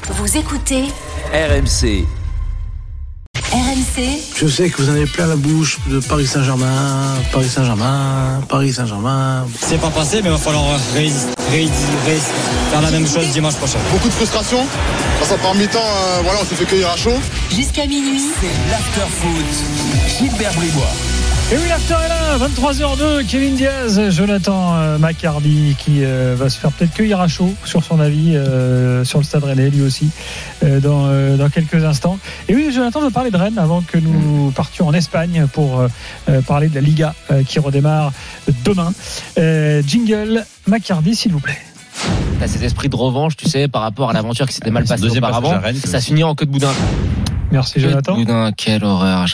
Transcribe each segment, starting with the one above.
Vous écoutez RMC. RMC. Je sais que vous en avez plein la bouche de Paris Saint-Germain. C'est pas passé, mais il va falloir faire la même chose dimanche prochain. Beaucoup de frustration. Dans sa première mi-temps, on s'est fait cueillir à chaud. Jusqu'à minuit. C'est l'after-foot. Gilbert Bribois. Et oui, l'after est là, 23h02, Kevin Diaz, Jonathan McCarby qui va se faire peut-être cueillir à chaud sur son avis sur le Stade Rennais, lui aussi, dans quelques instants. Et oui, Jonathan veut parler de Rennes avant que nous partions en Espagne pour parler de la Liga qui redémarre demain. Jingle McCarby, s'il vous plaît. T'as cet esprit de revanche, tu sais, par rapport à l'aventure qui s'était mal passée auparavant. Ça finit en queue de boudin. Merci Jonathan. Boudin, quelle horreur.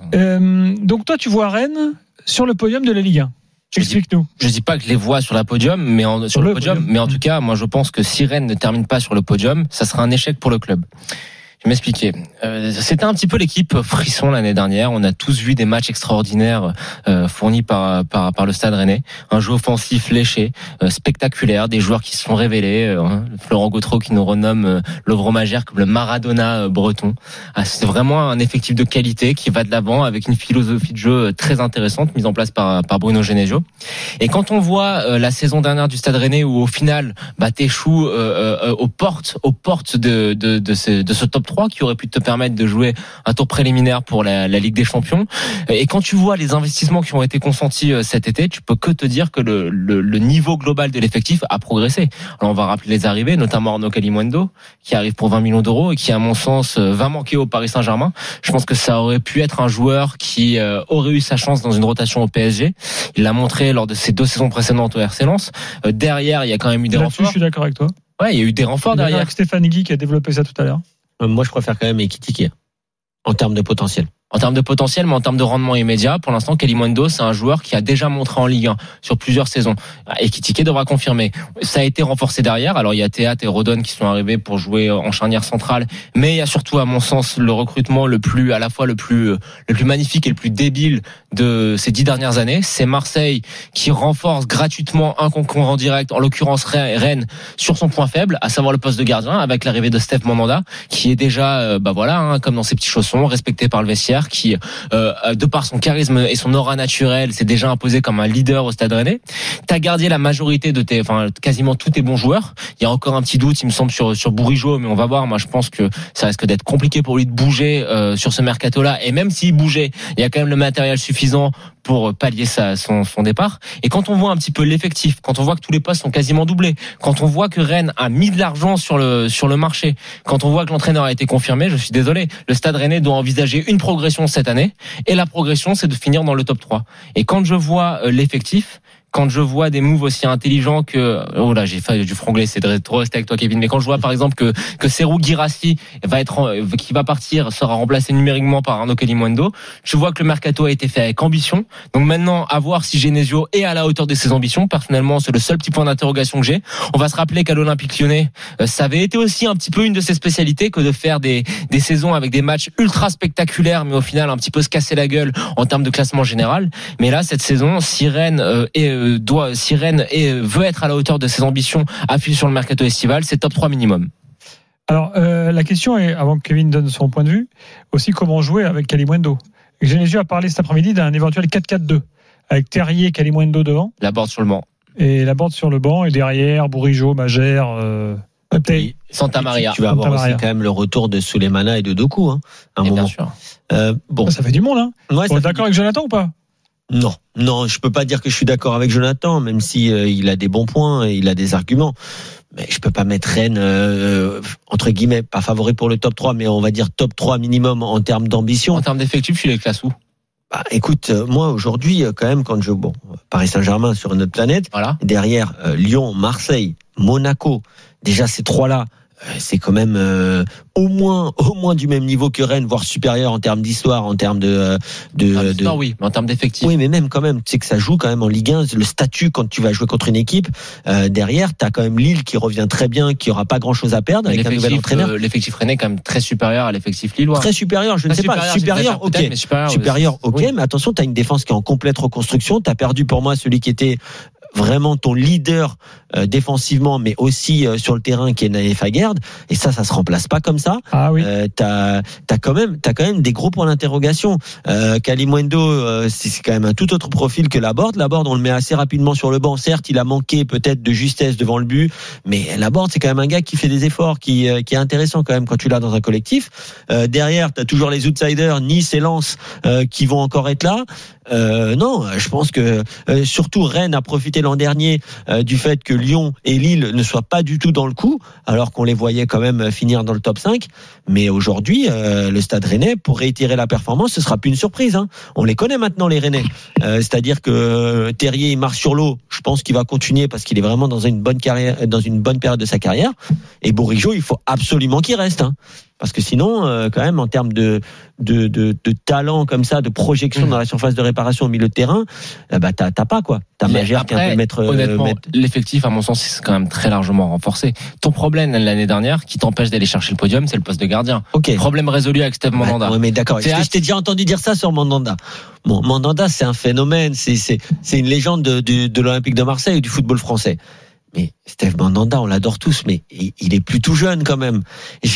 Donc toi, tu vois Rennes sur le podium de la Ligue 1. Explique-nous. Je dis pas que je les vois sur le podium, mais en tout cas, moi je pense que si Rennes ne termine pas sur le podium, ça sera un échec pour le club. Je vais m'expliquer. C'était un petit peu l'équipe frisson l'année dernière. On a tous vu des matchs extraordinaires fournis par le Stade Rennais. Un jeu offensif léché, spectaculaire, des joueurs qui se sont révélés. Florent Gautreau qui nous renomme Lovro Magère comme le Maradona breton. C'est vraiment un effectif de qualité qui va de l'avant avec une philosophie de jeu très intéressante mise en place par Bruno Genesio. Et quand on voit la saison dernière du Stade Rennais où au final t'échoues aux portes de ce top 3 qui aurait pu te permettre de jouer un tour préliminaire pour la Ligue des Champions. Et quand tu vois les investissements qui ont été consentis cet été, tu peux que te dire que le niveau global de l'effectif a progressé. Alors on va rappeler les arrivées, notamment Arnaud Kalimuendo, qui arrive pour 20 millions d'euros et qui, à mon sens, va manquer au Paris Saint-Germain. Je pense que ça aurait pu être un joueur qui aurait eu sa chance dans une rotation au PSG. Il l'a montré lors de ses 2 saisons précédentes au RC Lens. Derrière, il y a quand même eu des renforts. Je suis d'accord avec toi. Ouais, il y a eu des renforts derrière. Avec Stéphane Guy qui a développé ça tout à l'heure. Moi, je préfère quand même Ekitike en termes de potentiel. En termes de potentiel, mais en termes de rendement immédiat, pour l'instant, Kalimuendo, c'est un joueur qui a déjà montré en Ligue 1 sur plusieurs saisons. Et Ekitike devra confirmer. Ça a été renforcé derrière. Alors, il y a Théat et Rodon qui sont arrivés pour jouer en charnière centrale. Mais il y a surtout, à mon sens, le recrutement le plus magnifique et le plus débile de ces 10 dernières années. C'est Marseille qui renforce gratuitement un concurrent direct, en l'occurrence Rennes, sur son point faible, à savoir le poste de gardien, avec l'arrivée de Steph Mandanda, qui est déjà, comme dans ses petits chaussons, respecté par le vestiaire, qui, de par son charisme et son aura naturelle, s'est déjà imposé comme un leader au Stade Rennais. T'as gardé la majorité quasiment tous tes bons joueurs. Il y a encore un petit doute, il me semble, sur Bourigeaud, mais on va voir. Moi, je pense que ça risque d'être compliqué pour lui de bouger sur ce mercato-là. Et même s'il bougeait, il y a quand même le matériel suffisant pour pallier son départ. Et quand on voit un petit peu l'effectif, quand on voit que tous les postes sont quasiment doublés, quand on voit que Rennes a mis de l'argent sur le marché, quand on voit que l'entraîneur a été confirmé, je suis désolé, le Stade Rennais doit envisager une progression cette année, et la progression, c'est de finir dans le top 3. Et quand je vois l'effectif, quand je vois des moves aussi intelligents que j'ai fait du franglais, c'est de trop rester avec toi Kevin, mais quand je vois par exemple que Serhou Guirassy qui va partir sera remplacé numériquement par Arnaud Kalimuendo, je vois que le mercato a été fait avec ambition. Donc maintenant, à voir si Genesio est à la hauteur de ses ambitions. Personnellement, c'est le seul petit point d'interrogation que j'ai. On va se rappeler qu'à l'Olympique Lyonnais, ça avait été aussi un petit peu une de ses spécialités que de faire des saisons avec des matchs ultra spectaculaires, mais au final un petit peu se casser la gueule en termes de classement général. Mais là, cette saison, si Rennes veut être à la hauteur de ses ambitions, appuyé sur le mercato estival, c'est top 3 minimum. Alors, la question est, avant que Kevin donne son point de vue, aussi comment jouer avec Kalimuendo. Genesio a parlé cet après-midi d'un éventuel 4-4-2, avec Terrier et Kalimuendo devant. Laborde sur le banc. Et Laborde sur le banc, et derrière, Bourigeaud, Magère, Santa Maria. Tu vas avoir aussi quand même le retour de Souleymana et de Doku, à un moment. Bien sûr. Ça fait du monde, hein. Ouais, on est d'accord avec Jonathan ou pas? Non, je peux pas dire que je suis d'accord avec Jonathan, même si il a des bons points et il a des arguments. Mais je peux pas mettre Rennes entre guillemets pas favori pour le top 3, mais on va dire top 3 minimum en termes d'ambition. En termes d'effectifs, tu les classes où? Écoute, moi aujourd'hui quand même quand Paris Saint-Germain sur une autre planète, voilà. Derrière Lyon, Marseille, Monaco, déjà ces 3-là, c'est quand même au moins du même niveau que Rennes, voire supérieur en termes d'histoire, en termes oui, mais en termes d'effectifs. Oui, mais même quand même, tu sais que ça joue quand même en Ligue 1, le statut quand tu vas jouer contre une équipe, derrière, t'as quand même Lille qui revient très bien, qui aura pas grand chose à perdre avec un nouvel entraîneur. L'effectif rennais est quand même très supérieur à l'effectif lillois. Très supérieur, je ne sais pas. Supérieur, ok. Supérieur, ok, oui. Mais attention, t'as une défense qui est en complète reconstruction, t'as perdu pour moi celui qui était vraiment ton leader défensivement, mais aussi sur le terrain, qui est Naïf Aguerd. Et ça se remplace pas comme ça. Ah oui. T'as quand même des gros points d'interrogation. Kalimuendo, c'est quand même un tout autre profil que Laborde. Laborde, on le met assez rapidement sur le banc. Certes, il a manqué peut-être de justesse devant le but, mais Laborde, c'est quand même un gars qui fait des efforts, qui est intéressant quand même quand tu l'as dans un collectif. Derrière, t'as toujours les outsiders, Nice et Lens, qui vont encore être là. Non, je pense que surtout Rennes a profité l'an dernier du fait que Lyon et Lille ne soient pas du tout dans le coup, alors qu'on les voyait quand même finir dans le top 5. Mais aujourd'hui, le Stade Rennais, pour réitérer la performance, ce sera plus une surprise. On les connaît maintenant, les Rennais. C'est-à-dire que Terrier, il marche sur l'eau. Je pense qu'il va continuer parce qu'il est vraiment dans une bonne carrière, dans une bonne période de sa carrière. Et Bourigeaud, il faut absolument qu'il reste. Parce que sinon, quand même, en termes de talent comme ça, de projection dans la surface de réparation au milieu de terrain, t'as pas quoi. T'as Magère qui est un peu maître. Honnêtement, l'effectif, à mon sens, c'est quand même très largement renforcé. Ton problème l'année dernière, qui t'empêche d'aller chercher le podium, c'est le poste de gardien. Okay. Problème résolu avec Steve Mandanda. Ouais, mais d'accord. Je t'ai déjà entendu dire ça sur Mandanda. Bon, Mandanda, c'est un phénomène. C'est une légende de l'Olympique de Marseille et du football français. Mais Steve Mandanda, on l'adore tous, mais il est plus tout jeune quand même.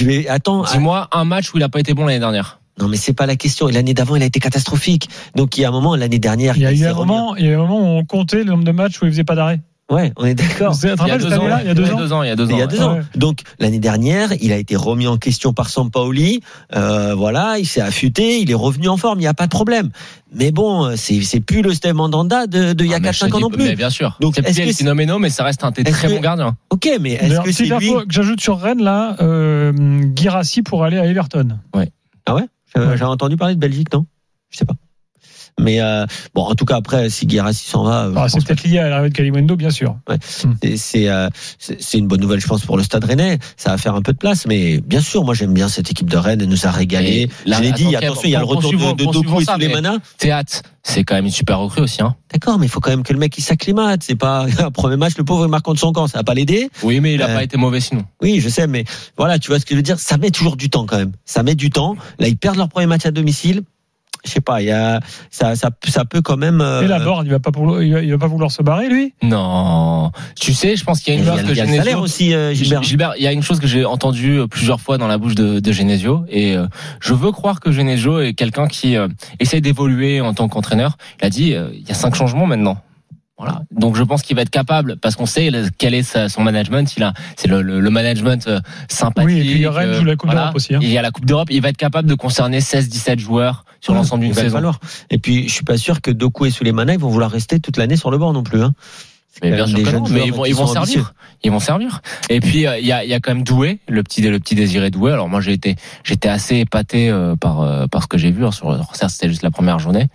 Dis-moi un match où il a pas été bon l'année dernière. Non, mais c'est pas la question. Et l'année d'avant, il a été catastrophique. Donc il y a un moment, l'année dernière, il y a eu un moment où on comptait le nombre de matchs où il faisait pas d'arrêt. Ouais, on est d'accord. Il y a 2 ans. Ouais. Donc l'année dernière, il a été remis en question par Sampaoli. Voilà, il s'est affûté, il est revenu en forme, il y a pas de problème. Mais bon, c'est plus le Steve Mandanda de il y a 4-5 ans non plus. Mais bien sûr. Donc c'est le phénoménal, mais ça reste un très bon gardien. OK, mais est-ce que c'est lui que j'ajoute sur Rennes là, Guirassy pour aller à Everton. Ouais. Ah ouais, j'ai entendu parler de Belgique, non? Je sais pas. Mais bon, en tout cas, après, si Guirassy s'en va, c'est peut-être lié à l'arrivée de Kalimuendo, bien sûr. Ouais. C'est une bonne nouvelle, je pense, pour le Stade Rennais. Ça va faire un peu de place, mais bien sûr, moi j'aime bien cette équipe de Rennes. Elle nous a régalé. Je l'ai dit. Attention, il y a le retour de Doku et Souleymana. Théâtre, c'est quand même une super recrue aussi, hein. D'accord, mais il faut quand même que le mec il s'acclimate. C'est pas un premier match, le pauvre il marque contre son camp, ça va pas l'aider. Oui, mais il a pas été mauvais sinon. Oui, je sais, mais voilà, tu vois ce que je veux dire. Ça met toujours du temps quand même. Ça met du temps. Là, ils perdent leur premier match à domicile. Je sais pas, ça peut quand même. Et Laborde, il va pas vouloir se barrer, lui. Non, tu sais, je pense qu'il y a une chose que Genesio aussi, Gilbert. Il y a une chose que j'ai entendue plusieurs fois dans la bouche de Genesio, et je veux croire que Genesio est quelqu'un qui essaie d'évoluer en tant qu'entraîneur. Il a dit, il y a 5 changements maintenant. Voilà. Donc je pense qu'il va être capable, parce qu'on sait quel est son management. C'est le management sympathique. Oui, et puis Rennes joue la Coupe d'Europe aussi. Il y a la Coupe d'Europe. Il va être capable de concerner 16-17 joueurs sur l'ensemble d'une saison. Et puis je suis pas sûr que Doku et Souleymana ils vont vouloir rester toute l'année sur le banc non plus. Mais bien sûr que non, mais ils vont servir. Ils vont servir. Et puis il y a quand même Doué, le petit Désiré Doué. Alors moi j'étais assez épaté par ce que j'ai vu. Certes, c'était juste la première journée.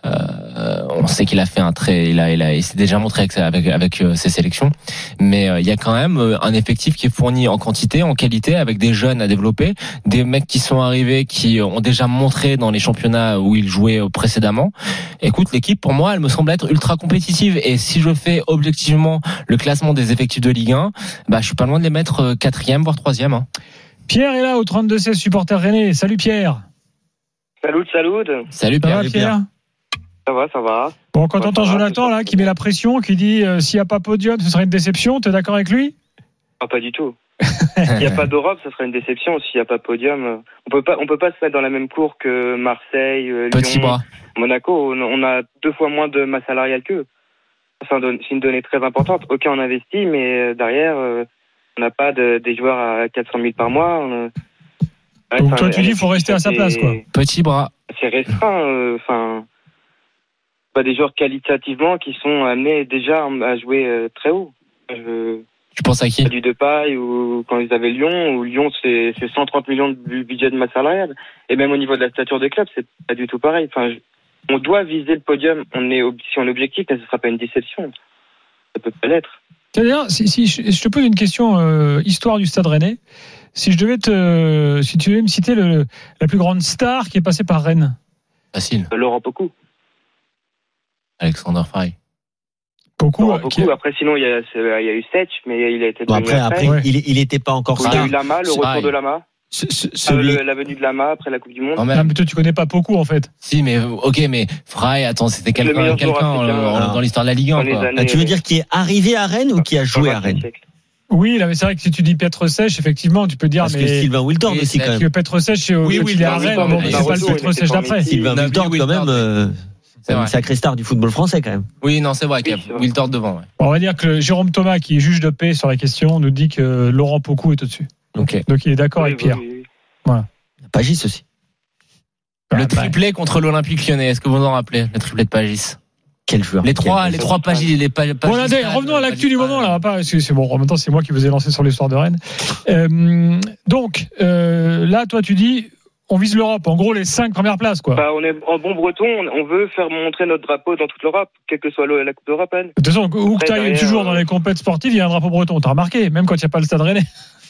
On sait qu'il a fait il s'est déjà montré avec ses sélections. Mais il y a quand même un effectif qui est fourni en quantité, en qualité, avec des jeunes à développer, des mecs qui sont arrivés, qui ont déjà montré dans les championnats où ils jouaient précédemment. Écoute, l'équipe pour moi, elle me semble être ultra compétitive. Et si je fais objectivement le classement des effectifs de Ligue 1, je suis pas loin de les mettre 4e voire 3e. Pierre est là au 32-16, supporter rennais. Salut Pierre. Salut. Salut Pierre. Ça va Pierre? Ça va. Bon, quand t'entends Jonathan là qui met la pression, qui dit s'il n'y a pas podium, ce serait une déception, t'es d'accord avec lui? Ah, pas du tout. S'il n'y a pas d'Europe, ça serait une déception. S'il n'y a pas podium, on peut pas se mettre dans la même cour que Marseille, Lyon, Monaco. On a 2 fois moins de masse salariale qu'eux. C'est une donnée très importante. Ok, on investit, mais derrière, on n'a pas des joueurs à 400 000 par mois. Donc toi, tu dis qu'il faut rester à sa place, quoi. Petit bras. C'est restreint. Pas des joueurs qualitativement qui sont amenés déjà à jouer très haut. Tu penses à qui? Du Depay ou quand ils avaient Lyon, où Lyon c'est 130 millions de budget de masse salariale. Et même au niveau de la stature des clubs, c'est pas du tout pareil. On doit viser le podium. Si on est objectif, mais ce ne sera pas une déception. Ça peut pas l'être. C'est-à-dire, si je te pose une question histoire du Stade Rennais, si tu devais me citer la plus grande star qui est passée par Rennes. Facile. Laurent Pokou. Alexander Frey. Pokou. Après, sinon, il y a eu Setch, mais il a été. Après, ouais. il n'était pas encore star. Il y a eu Lama, le retour de Lama. La venue de Lama après la Coupe du Monde. Non, mais toi, tu connais pas beaucoup, en fait. Si, mais ok, mais Fry, attends, c'était quelqu'un dans l'histoire de la Ligue 1. Tu veux dire qui est arrivé à Rennes ou qui a joué à Rennes? Oui, là, mais c'est vrai que si tu dis Pietre Sèche, effectivement, tu peux dire. Parce que Sylvain Wiltord aussi, quand même. Parce que Pietre Sèche, il est à Rennes, bon, c'est pas le Pietre Sèche d'après. Sylvain Wiltord, quand même. C'est une sacrée star du football français, quand même. Oui, non, c'est vrai qu'il y a Wiltord devant. Ouais. Bon, on va dire que Jérôme Thomas, qui est juge de paix sur la question, nous dit que Laurent Pocou est au-dessus. Okay. Donc il est d'accord avec Pierre. Voilà. Pagis aussi. Le triplé contre l'Olympique Lyonnais, est-ce que vous vous en rappelez? Le triplé de Pagis. Quel joueur? Les trois Pagis. Bon, revenons à l'actu du moment, là. C'est bon, en même temps, c'est moi qui vous ai lancé sur l'histoire de Rennes. Donc, là, toi, tu dis, on vise l'Europe. En gros, les 5 premières places, quoi. On est en bon breton, on veut faire montrer notre drapeau dans toute l'Europe, quelle que soit la Coupe d'Europe. De toute façon, où que tu ailles toujours dans les compétitions sportives, il y a un drapeau breton. T'as remarqué, même quand il n'y a pas le Stade Rennais.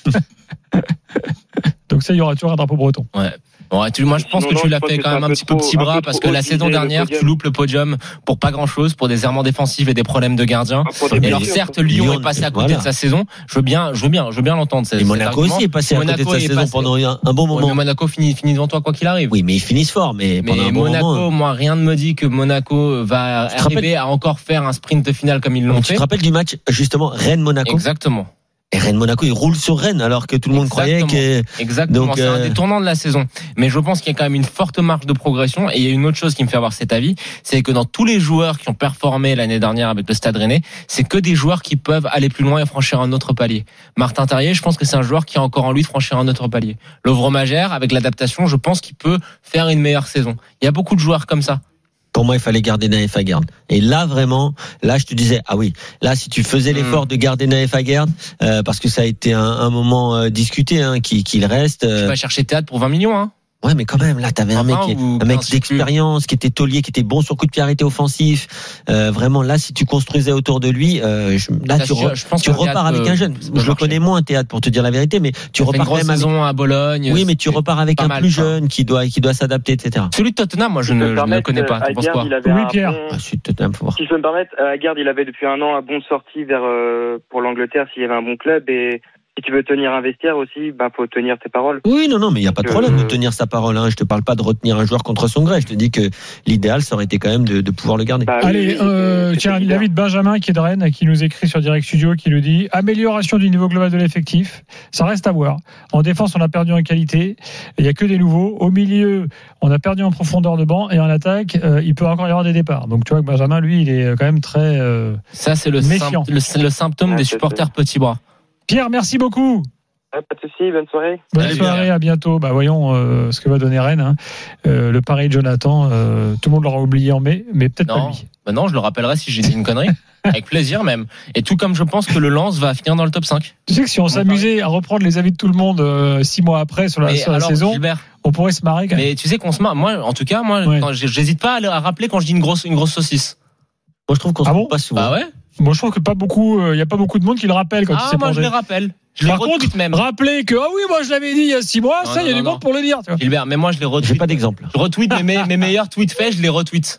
Donc ça, il y aura toujours un drapeau breton. Ouais. Bon, moi, je pense que tu l'as fait quand même un petit peu petit bras parce que la saison dernière, tu loupes le podium pour pas grand chose, pour des errements défensifs et des problèmes de gardien. Et alors, certes, Lyon est passé à côté de sa saison. Je veux bien l'entendre. Et Monaco aussi est passé à côté de sa saison pendant un bon moment. Mais Monaco finit devant toi quoi qu'il arrive. Oui, mais ils finissent fort. Mais pendant un bon Monaco, moment, moi, rien ne me dit que Monaco va arriver à encore faire un sprint final comme ils l'ont fait. Tu te rappelles du match, justement, Rennes-Monaco? Exactement. Et Rennes-Monaco, il roule sur Rennes alors que tout le monde croyait que... Exactement, c'est un des tournants de la saison. Mais je pense qu'il y a quand même une forte marge de progression. Et il y a une autre chose qui me fait avoir cet avis, c'est que dans tous les joueurs qui ont performé l'année dernière avec le Stade Rennais, c'est que des joueurs qui peuvent aller plus loin et franchir un autre palier. Martin Terrier, je pense que c'est un joueur qui a encore en lui de franchir un autre palier. Lovre Magère, avec l'adaptation, je pense qu'il peut faire une meilleure saison. Il y a beaucoup de joueurs comme ça. Pour moi, il fallait garder Naïf Aguerd. Et là, vraiment, là, je te disais, ah oui, là, si tu faisais l'effort de garder Naïf Aguerd, parce que ça a été un moment discuté, qu'il reste. Tu vas chercher Théâtre pour 20 millions, hein. Ouais, mais quand même, là, t'avais un mec d'expérience, qui était taulier, qui était bon sur coup de pied arrêté offensif. Vraiment, là, si tu construisais autour de lui, là, tu repars avec un jeune. Je le connais moins, Théâtre, pour te dire la vérité, mais tu repars quand même avec une saison à Bologne. Oui, mais tu repars avec un plus jeune qui doit s'adapter, etc. Celui de Tottenham, moi, je ne le connais pas. Tu penses quoi? Oui, Pierre. Celui de Tottenham, faut voir. Si je peux me permettre, Aguerd, il avait depuis un an un bon sortie pour l'Angleterre s'il y avait un bon club et si tu veux tenir un vestiaire aussi, faut tenir tes paroles. Oui, non, mais il n'y a pas de problème de tenir sa parole. Je te parle pas de retenir un joueur contre son gré. Je te dis que l'idéal, ça aurait été quand même de pouvoir le garder. Allez, tiens, David Benjamin qui est de Rennes, qui nous écrit sur Direct Studio, qui nous dit amélioration du niveau global de l'effectif. Ça reste à voir. En défense, on a perdu en qualité. Il n'y a que des nouveaux. Au milieu, on a perdu en profondeur de banc. Et en attaque, il peut encore y avoir des départs. Donc tu vois que Benjamin, lui, il est quand même très ça, c'est le symptôme des supporters petits bras. Pierre, merci beaucoup. Pas de soucis, bonne soirée. Bonne soirée, à bientôt. Voyons ce que va donner Rennes. Le pari de Jonathan, tout le monde l'aura oublié en mai, mais peut-être pas lui. Non, je le rappellerai si j'ai dit une connerie. Avec plaisir même. Et tout comme je pense que le Lens va finir dans le top 5. Tu sais que si on s'amusait à reprendre les avis de tout le monde 6 mois après sur la saison, Gilbert, on pourrait se marrer quand même. Mais tu sais qu'on se marre. Moi, en tout cas, quand j'hésite pas à rappeler quand je dis une grosse saucisse. Moi, je trouve qu'on se trompe pas souvent. Bah ouais. Moi, je trouve que il y a pas beaucoup de monde qui le rappelle quand il s'est moi, je les rappelle. Par contre, rappeler que moi je l'avais dit il y a 6 mois, il y a du monde pour le dire. Tu vois. Gilbert, mais moi je les retweet. J'ai pas d'exemple. Je retweet mes meilleurs tweets faits, je les retweet.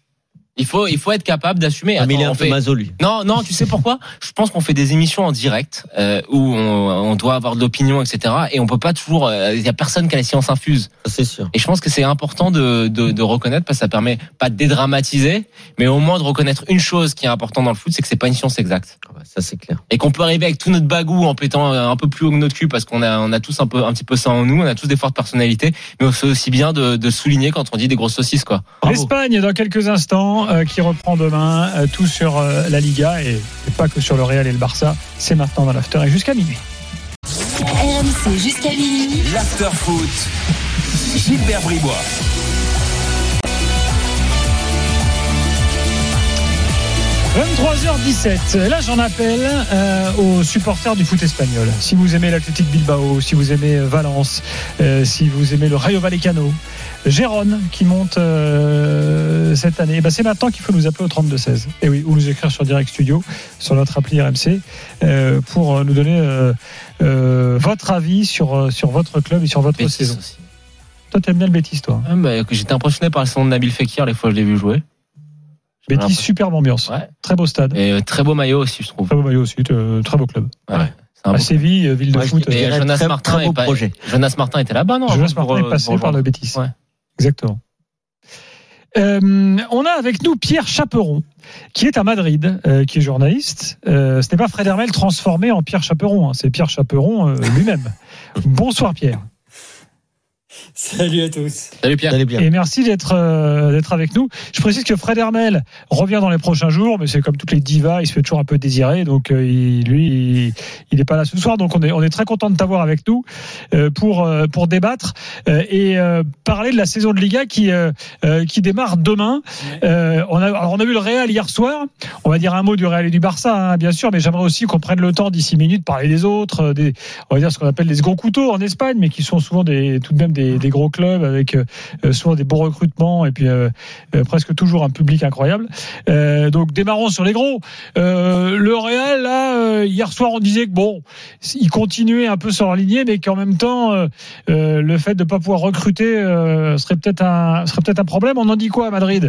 Il faut être capable d'assumer. Mais il est un peu maso, lui. Non, tu sais pourquoi? Je pense qu'on fait des émissions en direct où on doit avoir de l'opinion, etc. Et on peut pas toujours. Il y a personne qui a la science infuse. C'est sûr. Et je pense que c'est important de reconnaître parce que ça permet pas de dédramatiser, mais au moins de reconnaître une chose qui est importante dans le foot, c'est que c'est pas une science exacte. Ça c'est clair. Et qu'on peut arriver avec tout notre bagou en pétant un peu plus haut que notre cul parce qu'on a tous un petit peu ça en nous, on a tous des fortes personnalités, mais c'est aussi bien de souligner quand on dit des grosses saucisses quoi. Bravo. L'Espagne dans quelques instants qui reprend demain tout sur la Liga et pas que sur le Real et le Barça. C'est maintenant dans l'after et jusqu'à minuit. RMC jusqu'à minuit. L'after foot. Gilbert Bribois. « 23h17. Là, j'en appelle aux supporters du foot espagnol. Si vous aimez l'Athletic Bilbao, si vous aimez Valence, si vous aimez le Rayo Vallecano, Gérone qui monte cette année, c'est maintenant qu'il faut nous appeler au 32-16. Et oui, ou nous écrire sur Direct Studio, sur notre appli RMC, pour nous donner votre avis sur votre club et sur votre Bétis saison. Aussi. Toi, t'aimes bien le Bétis, toi? J'étais impressionné par le saison de Nabil Fekir, les fois que je l'ai vu jouer. Bétis, superbe ambiance. Ouais. Très beau stade. Et très beau maillot aussi, je trouve. Très beau maillot aussi, très beau club. Ouais. À Séville, ville de foot. Et Jonas Martin était là-bas, non? Jonas Martin est passé par le Betis. Ouais. Exactement. On a avec nous Pierre Chaperon, qui est à Madrid, qui est journaliste. Ce n'est pas Fred Hermel transformé en Pierre Chaperon, hein, c'est Pierre Chaperon lui-même. Bonsoir Pierre. Salut à tous. Salut Pierre. Et merci d'être avec nous. Je précise que Fred Hermel revient dans les prochains jours, mais c'est comme toutes les divas, il se fait toujours un peu désirer, donc il n'est pas là ce soir. Donc on est très content de t'avoir avec nous pour débattre et parler de la saison de Liga qui démarre demain. On a vu le Real hier soir. On va dire un mot du Real et du Barça, hein, bien sûr, mais j'aimerais aussi qu'on prenne le temps d'ici minutes de parler des autres, on va dire ce qu'on appelle les gros couteaux en Espagne, mais qui sont souvent tout de même des gros clubs avec souvent des bons recrutements et puis presque toujours un public incroyable. Donc démarrons sur les gros. Le Real là, hier soir on disait que bon, ils continuaient un peu sur leur lignée, mais qu'en même temps le fait de ne pas pouvoir recruter serait peut-être un problème. On en dit quoi à Madrid?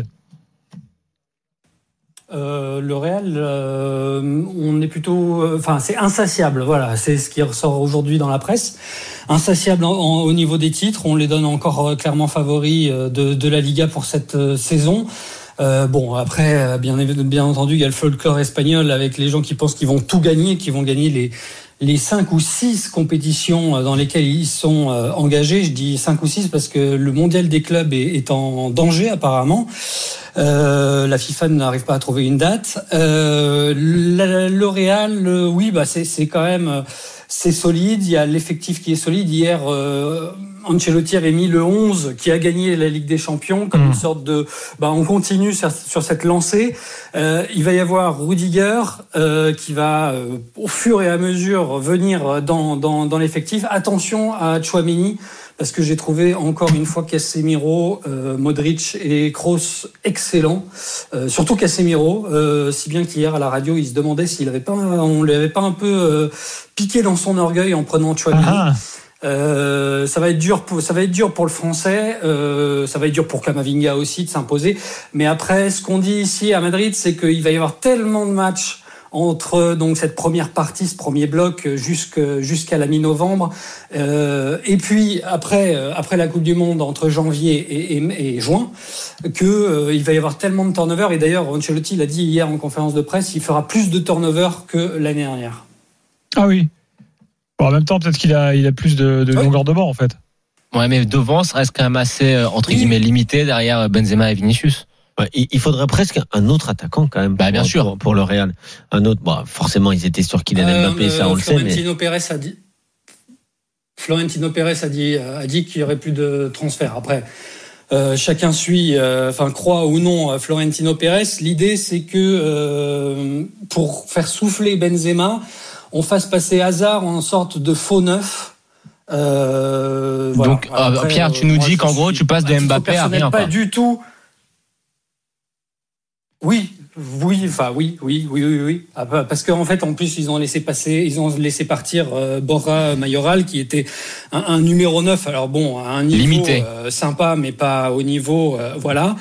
Le Real, on est plutôt, c'est insatiable. Voilà, c'est ce qui ressort aujourd'hui dans la presse. Insatiable au niveau des titres, on les donne encore clairement favoris de la Liga pour cette saison. Après, bien entendu, il y a le folklore espagnol avec les gens qui pensent qu'ils vont tout gagner, qu'ils vont gagner les 5 ou 6 compétitions dans lesquelles ils sont engagés. Je dis 5 ou 6 parce que le mondial des clubs est en danger apparemment. La FIFA n'arrive pas à trouver une date. Le Real, oui, c'est quand même c'est solide. Il y a l'effectif qui est solide. Hier, Ancelotti avait mis le 11 qui a gagné la Ligue des Champions comme une sorte de. On continue sur cette lancée. Il va y avoir Rudiger qui va au fur et à mesure venir dans l'effectif. Attention à Tchouaméni. Parce que j'ai trouvé encore une fois Casemiro, Modric et Kroos excellents. Surtout Casemiro, si bien qu'hier à la radio, il se demandait on lui avait pas un peu piqué dans son orgueil en prenant Tchouaméni. Ça va être dur pour le Français. Ça va être dur pour Camavinga aussi de s'imposer. Mais après, ce qu'on dit ici à Madrid, c'est qu'il va y avoir tellement de matchs entre donc cette première partie, ce premier bloc jusqu'à la mi-novembre, et puis après la Coupe du Monde entre janvier et juin, que il va y avoir tellement de turnover. Et d'ailleurs, Ancelotti l'a dit hier en conférence de presse, il fera plus de turnover que l'année dernière. Ah oui. Bon, en même temps, peut-être qu'il a plus de longueur de banc en fait. Ouais, mais devant, ça reste quand même assez entre guillemets limité derrière Benzema et Vinicius. Ouais, il faudrait presque un autre attaquant quand même. Bien sûr. Pour le Real. Un autre. Forcément, ils étaient sûrs qu'il allait Mbappé, ça on le sait. Florentino Pérez a dit qu'il y aurait plus de transfert. Après, chacun croit ou non Florentino Pérez. L'idée, c'est que pour faire souffler Benzema, on fasse passer Hazard en sorte de faux neuf. Donc, après, Pierre, tu nous dis qu'en gros, tu passes de Mbappé à rien. Pas du tout. Oui. Parce qu'en fait, en plus, ils ont laissé partir Borja Mayoral, qui était un numéro 9. Alors bon, à un niveau limité, sympa, mais pas au niveau, voilà.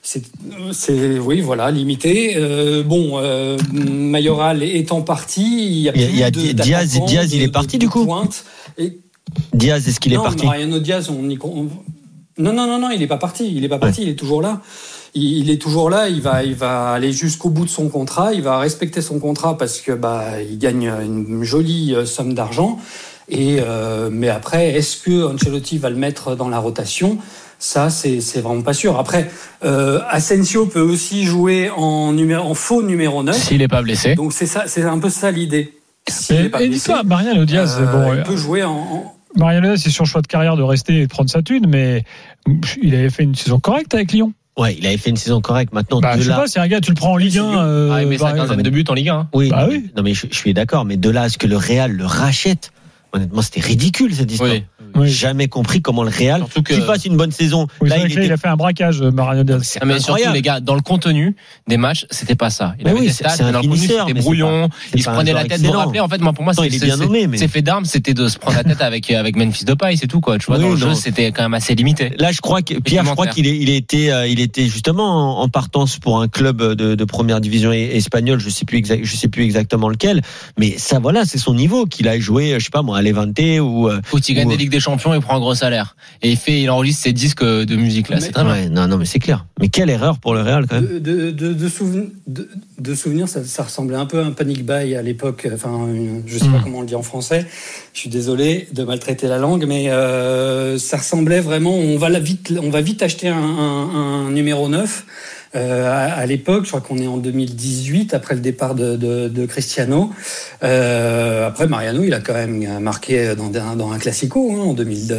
Limité. Mayoral étant parti, il y a Diaz, il est parti du coup. Diaz, est-ce qu'il est parti? Mariano Diaz, Non, il est pas parti. Il est toujours là. Il est toujours là, il va aller jusqu'au bout de son contrat, il va respecter son contrat parce que il gagne une jolie somme d'argent. Mais après, est-ce que Ancelotti va le mettre dans la rotation? Ça, c'est vraiment pas sûr. Après, Asensio peut aussi jouer en faux numéro 9. S'il n'est pas blessé. Donc c'est un peu ça l'idée. Et dis-toi, Mariano Diaz, il peut jouer en... Mariano Diaz, c'est son choix de carrière de rester et de prendre sa thune, mais il avait fait une saison correcte avec Lyon. Ouais, il avait fait une saison correcte. Maintenant, je sais pas, c'est un gars, tu le prends en Ligue 1. Il met sa quinzaine de buts en Ligue 1. Oui. Non, mais je suis d'accord. Mais de là à ce que le Real le rachète, honnêtement, c'était ridicule cette histoire. Oui. jamais compris comment le Real, qui fasse une bonne saison. Oui, là, il a fait un braquage, Mariano Diaz. Mais surtout, les gars, dans le contenu des matchs, c'était pas ça. Il avait des stats, mais dans le contenu, c'était brouillon. Il se prenait la tête. Vous vous rappelez, en fait, moi, pour moi, c'est fait d'armes, c'était de se prendre la tête avec Memphis Depay, c'est tout, quoi. Tu vois, dans le jeu, c'était quand même assez limité. Là, je crois qu'il était justement en partance pour un club de première division espagnole. Je sais plus exactement lequel, mais ça, voilà, c'est son niveau qu'il a joué, je sais pas moi, à Levante ou. Quand il gagne des Ligues des Champions, il prend un gros salaire et il enregistre ses disques de musique là. C'est très bien. Non, mais c'est clair. Mais quelle erreur pour le Real quand même. De souvenir, ça ressemblait un peu à un panic buy à l'époque. Enfin, je sais pas comment on le dit en français. Je suis désolé de maltraiter la langue, mais ça ressemblait vraiment. On va vite acheter un numéro 9. À l'époque, je crois qu'on est en 2018 après le départ de Cristiano. Après Mariano, il a quand même marqué dans un classico en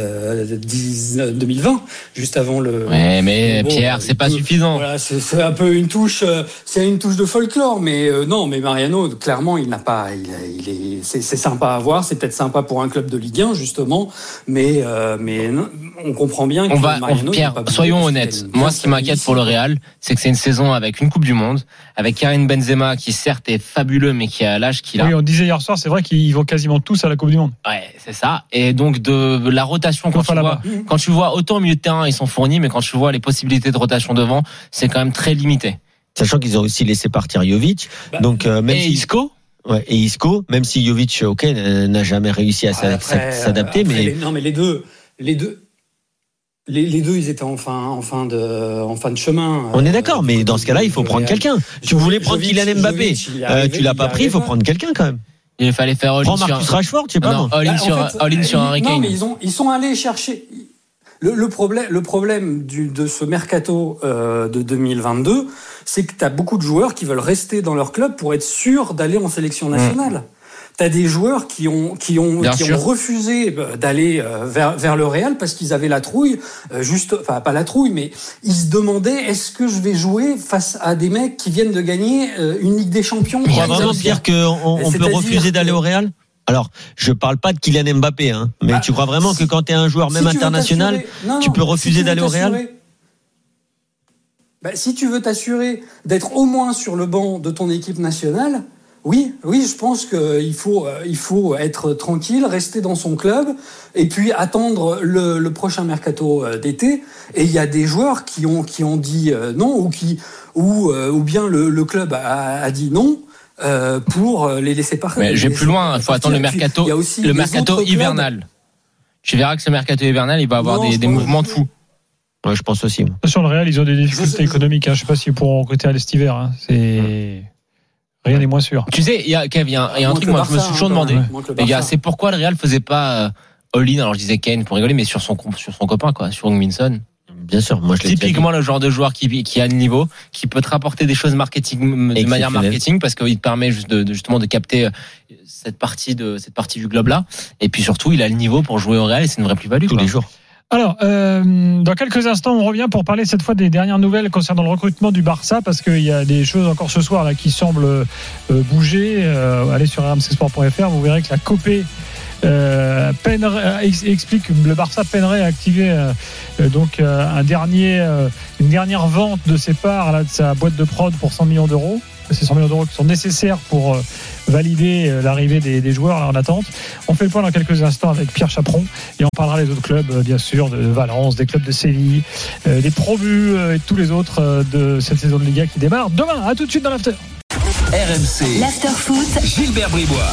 2020, juste avant le. Ouais, mais Pierre, c'est pas suffisant. Voilà, c'est un peu une touche, de folklore, mais non, mais Mariano, clairement, il n'a pas, c'est sympa à voir, c'est peut-être sympa pour un club de Ligue 1 justement, mais non, on comprend bien que Mariano. Pierre, soyons honnêtes. Moi, ce qui m'inquiète pour le Real, c'est que c'est une saison avec une Coupe du Monde, avec Karim Benzema qui certes est fabuleux, mais qui a l'âge qu'il a. Oui, on disait hier soir, c'est vrai qu'ils vont quasiment tous à la Coupe du Monde. Ouais, c'est ça. Et donc de la rotation, quand tu vois autant au milieu de terrain, ils sont fournis, mais quand tu vois les possibilités de rotation devant, c'est quand même très limité. Sachant qu'ils ont aussi laissé partir Jovic. Donc même Isco. Ouais, et Isco, même si Jovic, n'a jamais réussi à s'adapter, mais les deux. Les deux, ils étaient en fin de chemin. On est d'accord, mais dans ce cas-là, il faut prendre quelqu'un. Tu voulais prendre Kylian Mbappé, tu l'as pas pris, il faut prendre quelqu'un quand même. Il fallait faire all-in sur Marcus Rashford, je sais pas. Non, all-in sur Harry Kane. Non, mais ils sont allés chercher. Le problème de ce mercato de 2022, c'est que tu as beaucoup de joueurs qui veulent rester dans leur club pour être sûrs d'aller en sélection nationale. T'as des joueurs qui ont refusé d'aller vers le Real parce qu'ils avaient la trouille, pas la trouille, mais ils se demandaient est-ce que je vais jouer face à des mecs qui viennent de gagner une Ligue des Champions. Tu crois vraiment dire qu'on peut refuser d'aller au Real ? Alors, je parle pas de Kylian Mbappé, mais tu crois vraiment que quand tu es un joueur même international, tu peux refuser d'aller au Real ? Si tu veux t'assurer d'être au moins sur le banc de ton équipe nationale. Oui, je pense qu'il faut être tranquille, rester dans son club et puis attendre le prochain mercato d'été. Et il y a des joueurs qui ont dit non ou bien le club a dit non pour les laisser partir. Mais je vais plus loin, il faut attendre le mercato hivernal. Tu verras que ce mercato hivernal, il va avoir des mouvements de fou. Ouais, je pense aussi. Sur le Real, ils ont des difficultés économiques. Je ne sais pas s'ils pourront recruter à l'est-hiver. C'est rien n'est moins sûr. Tu sais, il y a un truc, moi je me suis toujours demandé. Les gars, c'est pourquoi le Real faisait pas all-in. Alors je disais Kane pour rigoler, mais sur son copain, quoi, sur Heung-min Son. Bien sûr, moi je l'ai typiquement le genre de joueur qui a le niveau, qui peut te rapporter des choses marketing de manière marketing, parce qu'il te permet justement de capter cette partie du globe là. Et puis surtout, il a le niveau pour jouer au Real et c'est une vraie plus-value tous les jours. Alors, dans quelques instants, on revient pour parler cette fois des dernières nouvelles concernant le recrutement du Barça, parce qu'il y a des choses encore ce soir là qui semblent bouger. Allez sur rmcsport.fr, vous verrez que la Copé explique que le Barça peinerait à activer une dernière vente de ses parts là, de sa boîte de prod pour 100 millions d'euros. C'est 100 millions d'euros qui sont nécessaires pour valider l'arrivée des joueurs là, en attente. On fait le point dans quelques instants avec Pierre Chaperon et on parlera des autres clubs, bien sûr, de Valence, des clubs de Séville, des promus et tous les autres de cette saison de Liga qui démarre demain. À tout de suite dans l'after. RMC. L'after foot. Gilbert Bribois.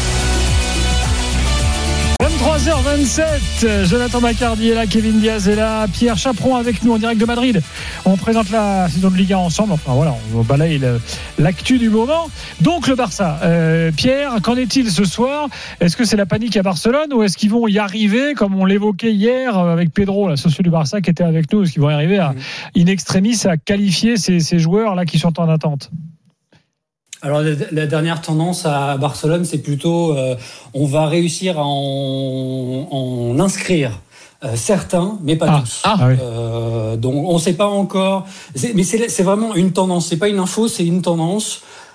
23h27, Jonathan Macardy est là, Kevin Diaz est là, Pierre Chaperon avec nous en direct de Madrid. On présente la saison de Liga ensemble, enfin voilà, on balaye l'actu du moment. Donc le Barça, Pierre, qu'en est-il ce soir ? Est-ce que c'est la panique à Barcelone ou est-ce qu'ils vont y arriver, comme on l'évoquait hier avec Pedro, la socio du Barça qui était avec nous, est-ce qu'ils vont y arriver à in extremis à qualifier ces joueurs là qui sont en attente ? Alors la dernière tendance à Barcelone, c'est plutôt on va réussir à en inscrire certains, mais pas tous. Oui. Donc on ne sait pas encore. Mais c'est vraiment une tendance. C'est pas une info, c'est une tendance.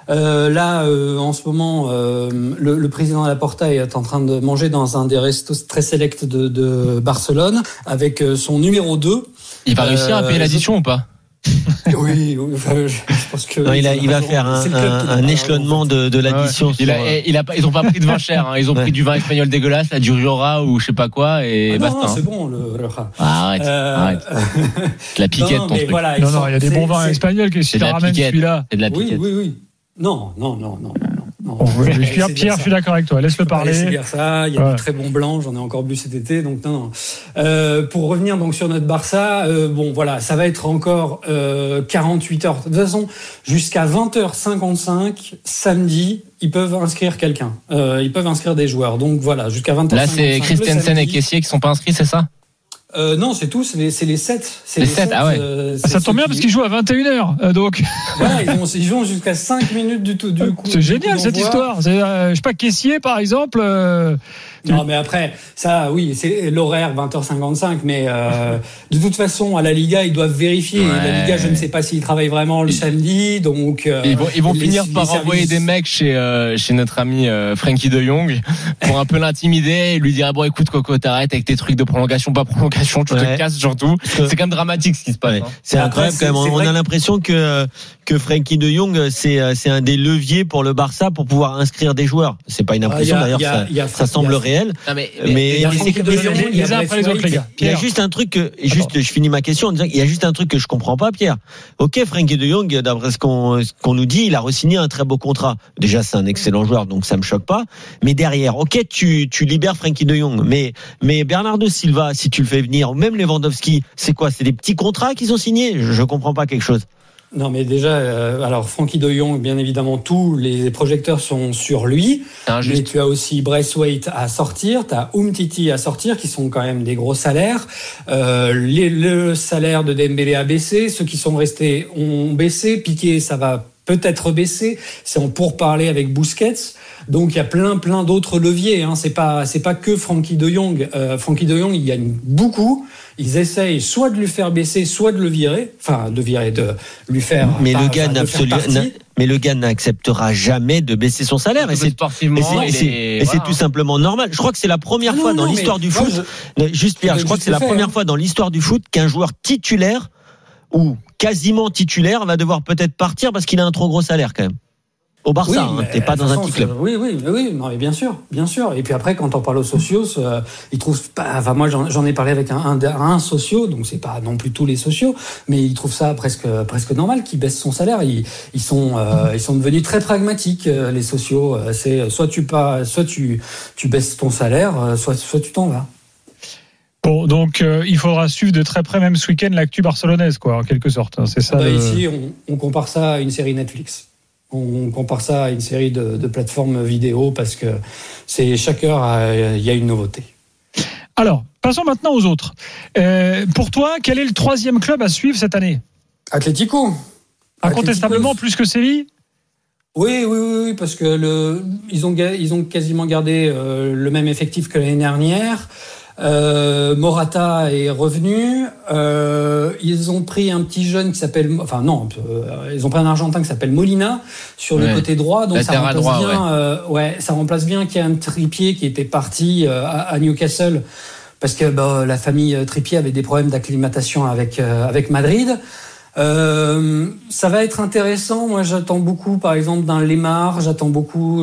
Là, en ce moment, le président Laporta est en train de manger dans un des restos très sélects de Barcelone avec son numéro 2. Il va réussir à payer l'addition ou pas? Oui, je pense que. Non, il va faire un échelonnement de l'addition. Ouais. Ils ont pas pris de vin cher, hein. Ils ont pris du vin espagnol dégueulasse, là, du Rioja ou je sais pas quoi, et basta. Non, c'est bon, le rat. Arrête. La piquette, ton truc. Voilà, il y a des bons vins espagnols que si tu ramènes celui-là. C'est de la piquette. Oui. Non. Pierre, je suis d'accord avec toi. Laisse-le parler. C'est bien ça. Il y a du très bon blanc. J'en ai encore bu cet été. Donc non. Pour revenir donc sur notre Barça, ça va être encore 48 heures. De toute façon, jusqu'à 20h55 samedi, ils peuvent inscrire quelqu'un. Ils peuvent inscrire des joueurs. Donc voilà, jusqu'à 20h55. Là, c'est Christensen et Kessié qui sont pas inscrits, c'est ça? Non, c'est tous, c'est les 7. Les 7, ah ouais. Ça tombe bien parce qu'ils jouent à 21h, donc. Voilà, ils jouent jusqu'à 5 minutes du coup. C'est génial cette histoire. Je sais pas, Kessié par exemple. Non, mais après, ça, oui, c'est l'horaire 20h55, mais de toute façon, à la Liga, ils doivent vérifier. Ouais. La Liga, je ne sais pas s'ils travaillent vraiment le samedi, donc. Ils vont finir par envoyer des mecs chez notre ami Frenkie de Jong pour un peu l'intimider et lui dire bon, écoute, Coco, t'arrêtes avec tes trucs de prolongation, pas prolongation, tu te casses surtout. C'est quand même dramatique ce qui se passe. Hein. C'est incroyable quand même. On a l'impression que Frenkie de Jong, c'est un des leviers pour le Barça pour pouvoir inscrire des joueurs. C'est pas une impression d'ailleurs, ça semble réel. Non, mais il y a juste un truc je finis ma question en disant il y a juste un truc que je comprends pas, Pierre. Ok, Frenkie de Jong, d'après ce qu'on nous dit, il a re-signé un très beau contrat. Déjà, c'est un excellent joueur, donc ça me choque pas. Mais derrière, ok, tu libères Frenkie de Jong, mais Bernardo Silva, si tu le fais venir, ou même Lewandowski, c'est quoi? C'est des petits contrats qu'ils ont signés? Je comprends pas quelque chose. Non, mais déjà, alors Frenkie de Jong, bien évidemment, tous les projecteurs sont sur lui. Mais tu as aussi Braithwaite à sortir, tu as Umtiti à sortir, qui sont quand même des gros salaires. Le salaire de Dembélé a baissé, ceux qui sont restés ont baissé. Piqué, ça va peut-être baisser. C'est en pourparlers avec Busquets. Donc il y a plein d'autres leviers. Hein. C'est pas que Frenkie de Jong. Frenkie de Jong, il gagne beaucoup. Ils essayent soit de lui faire baisser, soit de le virer. Enfin, de lui faire. Mais le gars n'acceptera jamais de baisser son salaire. Et c'est tout simplement normal. Je crois que c'est la première fois dans l'histoire du foot. Juste Pierre, je crois que c'est la première fois dans l'histoire du foot qu'un joueur titulaire ou quasiment titulaire va devoir peut-être partir parce qu'il a un trop gros salaire quand même. Au Barça, t'es pas dans un petit club. Oui, non, mais bien sûr. Et puis après, quand on parle aux socios, ils trouvent pas. Enfin, moi, j'en ai parlé avec un socio, donc c'est pas non plus tous les socios, mais ils trouvent ça presque normal qu'il baisse son salaire. Ils sont devenus très pragmatiques, les socios. C'est soit tu baisses ton salaire, soit tu t'en vas. Bon, donc il faudra suivre de très près, même ce week-end, l'actu barcelonaise, quoi, en quelque sorte. C'est ça. Ici, on compare ça à une série Netflix. On compare ça à une série de plateformes vidéo parce que chaque heure, il y a une nouveauté. Alors, passons maintenant aux autres. Pour toi, quel est le 3e club à suivre cette année? Atlético. Incontestablement plus que Séville? Oui, parce que ils ont quasiment gardé le même effectif que l'année dernière. Morata est revenu. Ils ont pris un petit jeune qui s'appelle, ils ont pris un Argentin qui s'appelle Molina sur le côté droit, donc ça remplace bien. Ça remplace bien Kieran Trippier qui était parti à Newcastle parce que la famille Trippier avait des problèmes d'acclimatation avec Madrid. Ça va être intéressant. Moi, j'attends beaucoup, par exemple, d'un Lemar. J'attends beaucoup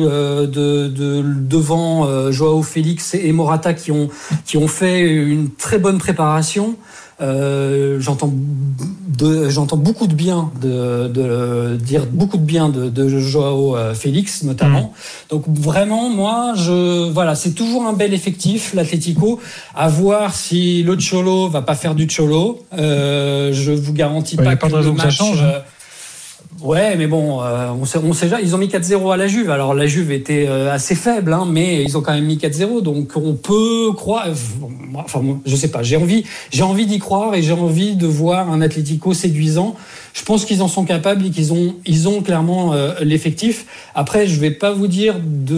devant Joao Félix et Morata qui ont fait une très bonne préparation. J'entends beaucoup de bien dire beaucoup de bien de Joao Félix notamment. Donc vraiment moi c'est toujours un bel effectif l'Atlético, à voir si le Cholo va pas faire du Cholo. Je vous garantis pas que le match change. Ouais, mais bon, on sait déjà, ils ont mis 4-0 à la Juve. Alors la Juve était assez faible, mais ils ont quand même mis 4-0, donc on peut croire. Enfin, je sais pas. J'ai envie d'y croire et j'ai envie de voir un Atlético séduisant. Je pense qu'ils en sont capables et qu'ils ont clairement l'effectif. Après, je vais pas vous dire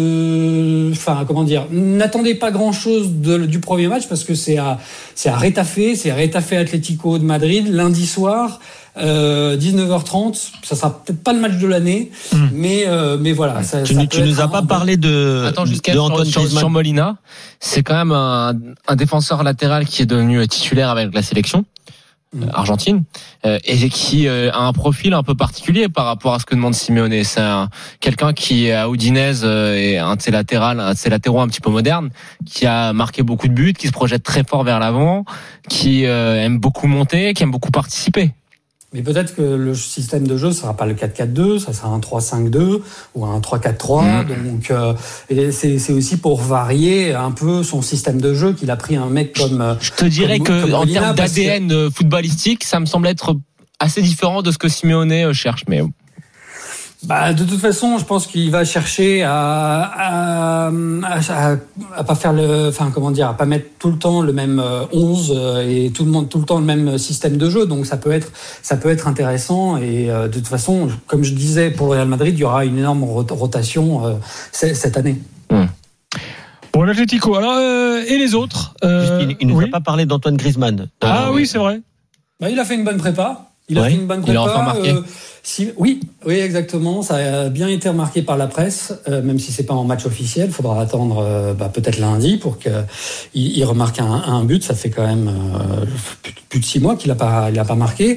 n'attendez pas grand-chose du premier match parce que c'est à Retafe, c'est Retafe Atlético de Madrid lundi soir. 19h30, ça sera peut-être pas le match de l'année, mais voilà. Tu nous as pas parlé de Antoine Griezmann sur Molina. C'est quand même un défenseur latéral qui est devenu titulaire avec la sélection argentine et qui a un profil un peu particulier par rapport à ce que demande Simeone. C'est quelqu'un qui à Udinese est un de ses latéraux un petit peu moderne, qui a marqué beaucoup de buts, qui se projette très fort vers l'avant, qui aime beaucoup monter, qui aime beaucoup participer. Mais peut-être que le système de jeu ne sera pas le 4-4-2, ça sera un 3-5-2 ou un 3-4-3. Donc, et c'est aussi pour varier un peu son système de jeu qu'il a pris un mec comme. Je te dirais en termes d'ADN footballistique, ça me semble être assez différent de ce que Simeone cherche. Mais de toute façon, je pense qu'il va chercher à pas faire à pas mettre tout le temps le même 11 et tout le temps le même système de jeu. Donc ça peut être intéressant et de toute façon, comme je disais, pour le Real Madrid, il y aura une énorme rotation cette année. Bon, l'Atlético. Alors et les autres il nous a pas parlé d'Antoine Griezmann. Oui, c'est vrai. Il a fait une bonne prépa. Il a enfin marqué. Oui, exactement. Ça a bien été remarqué par la presse, même si c'est pas en match officiel. Il faudra attendre peut-être lundi pour qu'il remarque un but. Ça fait quand même plus de 6 mois qu'il a pas marqué.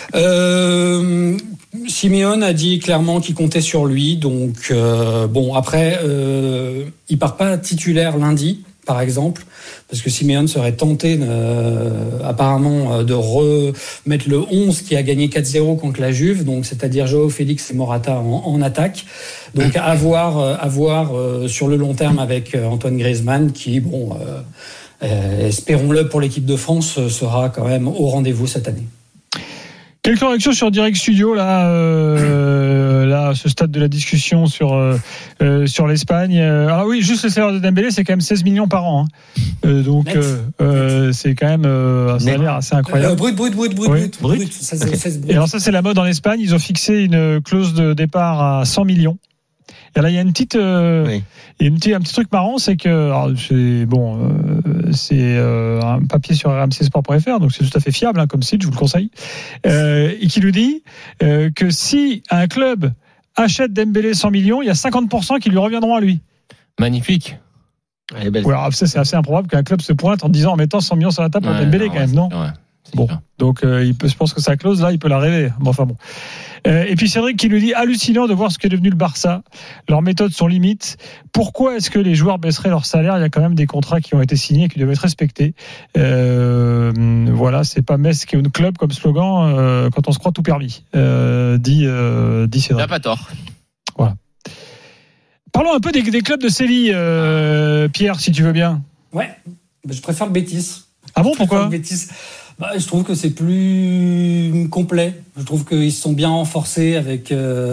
Simeone a dit clairement qu'il comptait sur lui. Donc après, il part pas titulaire lundi, par exemple, parce que Simeone serait tenté apparemment de remettre le 11 qui a gagné 4-0 contre la Juve, donc c'est-à-dire Joao Félix et Morata en attaque. Donc à voir sur le long terme avec Antoine Griezmann qui, espérons-le pour l'équipe de France, sera quand même au rendez-vous cette année. Quelques réactions sur Direct Studio là, à ce stade de la discussion sur l'Espagne. Alors oui, juste le salaire de Dembélé, c'est quand même 16 millions par an. Donc c'est quand même un salaire assez incroyable. Brut. Ça, c'est 16 brut. Et alors ça, c'est la mode en Espagne. Ils ont fixé une clause de départ à 100 millions. Et là, il y a un petit truc marrant, c'est que c'est un papier sur rmcsport.fr, donc c'est tout à fait fiable comme site, je vous le conseille, et qui nous dit que si un club achète Dembélé 100 millions, il y a 50% qui lui reviendront à lui. Magnifique. Alors, ça, c'est assez improbable qu'un club se pointe en mettant 100 millions sur la table pour Dembélé quand même, non ? Bon, donc je pense que sa clause là, il peut la rêver. Et puis Cédric qui nous dit hallucinant de voir ce qu'est devenu le Barça. Leurs méthodes sont limites. Pourquoi est-ce que les joueurs baisseraient leur salaire ? Il y a quand même des contrats qui ont été signés et qui doivent être respectés. C'est pas Metz qui est un club comme slogan quand on se croit tout permis. Dit Cédric. Il n'a pas tort. Voilà. Parlons un peu des clubs de Séville, Pierre, si tu veux bien. Ouais, je préfère le Betis. Ah bon, pourquoi ? Je trouve que c'est plus complet. Je trouve qu'ils se sont bien renforcés avec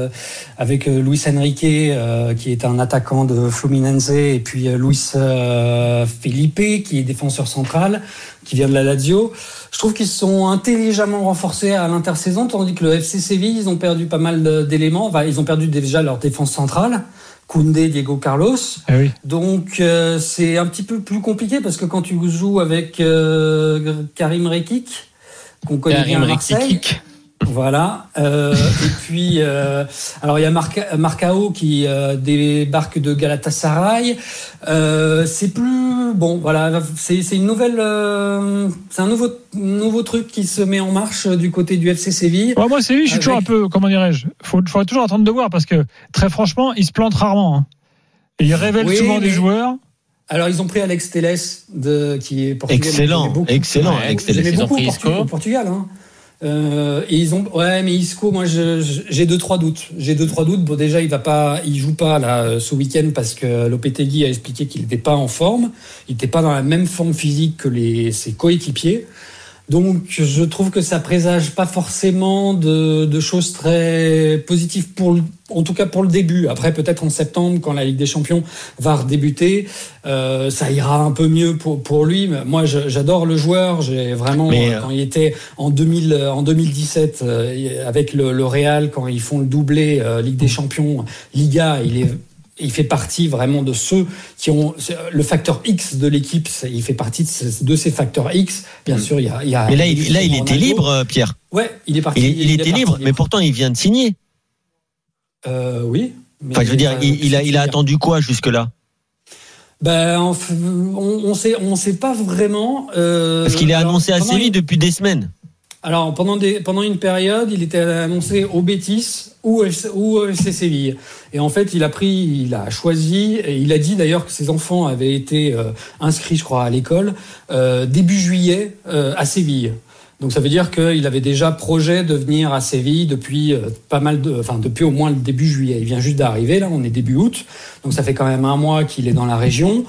Luis Enrique, qui est un attaquant de Fluminense, et puis Luis Felipe, qui est défenseur central, qui vient de la Lazio. Je trouve qu'ils se sont intelligemment renforcés à l'intersaison, tandis que le FC Séville, ils ont perdu pas mal d'éléments. Ils ont perdu déjà leur défense centrale. Koundé, Diego Carlos. Ah oui. Donc c'est un petit peu plus compliqué parce que quand tu joues avec Karim Rekik, qu'on connaît bien à Marseille. Voilà. Et puis alors il y a Marcao qui débarque de Galatasaray. C'est plus voilà, c'est une nouvelle, c'est un nouveau truc qui se met en marche du côté du FC Séville. Ouais, moi Séville, je suis toujours un peu, comment dirais-je, faudrait toujours attendre de voir parce que très franchement, ils se plantent rarement. Et ils révèlent souvent des joueurs. Alors ils ont pris Alex Telles qui est portugais. Excellent. Ils ont pris au Portugal. Et ils ont, mais Isco, moi, j'ai 2-3 doutes. Bon, déjà, il joue pas, là, ce week-end parce que Lopetegui a expliqué qu'il n'était pas en forme. Il n'était pas dans la même forme physique que ses coéquipiers. Donc, je trouve que ça présage pas forcément de choses très positives en tout cas pour le début. Après, peut-être en septembre, quand la Ligue des Champions va redébuter, ça ira un peu mieux pour lui. Moi, j'adore le joueur. J'ai vraiment, quand il était en 2017 avec le Real, quand ils font le doublé Ligue des Champions, Liga, il fait partie vraiment de ceux qui ont le facteur X de l'équipe. Il fait partie de ces facteurs X. Bien sûr, il y a. Mais là, il était libre, Pierre. Ouais, il est parti. Il était libre, mais pourtant il vient de signer. Oui. Enfin, je veux dire, il a attendu quoi jusque-là? Ben, on sait pas vraiment. Parce qu'il est annoncé à Séville depuis des semaines. Alors pendant une période, il était annoncé au Betis ou au FC Séville. Et en fait, il a choisi, et il a dit d'ailleurs que ses enfants avaient été inscrits, je crois, à l'école début juillet à Séville. Donc ça veut dire qu'il avait déjà projet de venir à Séville depuis depuis au moins le début juillet. Il vient juste d'arriver, là, on est début août, donc ça fait quand même un mois qu'il est dans la région.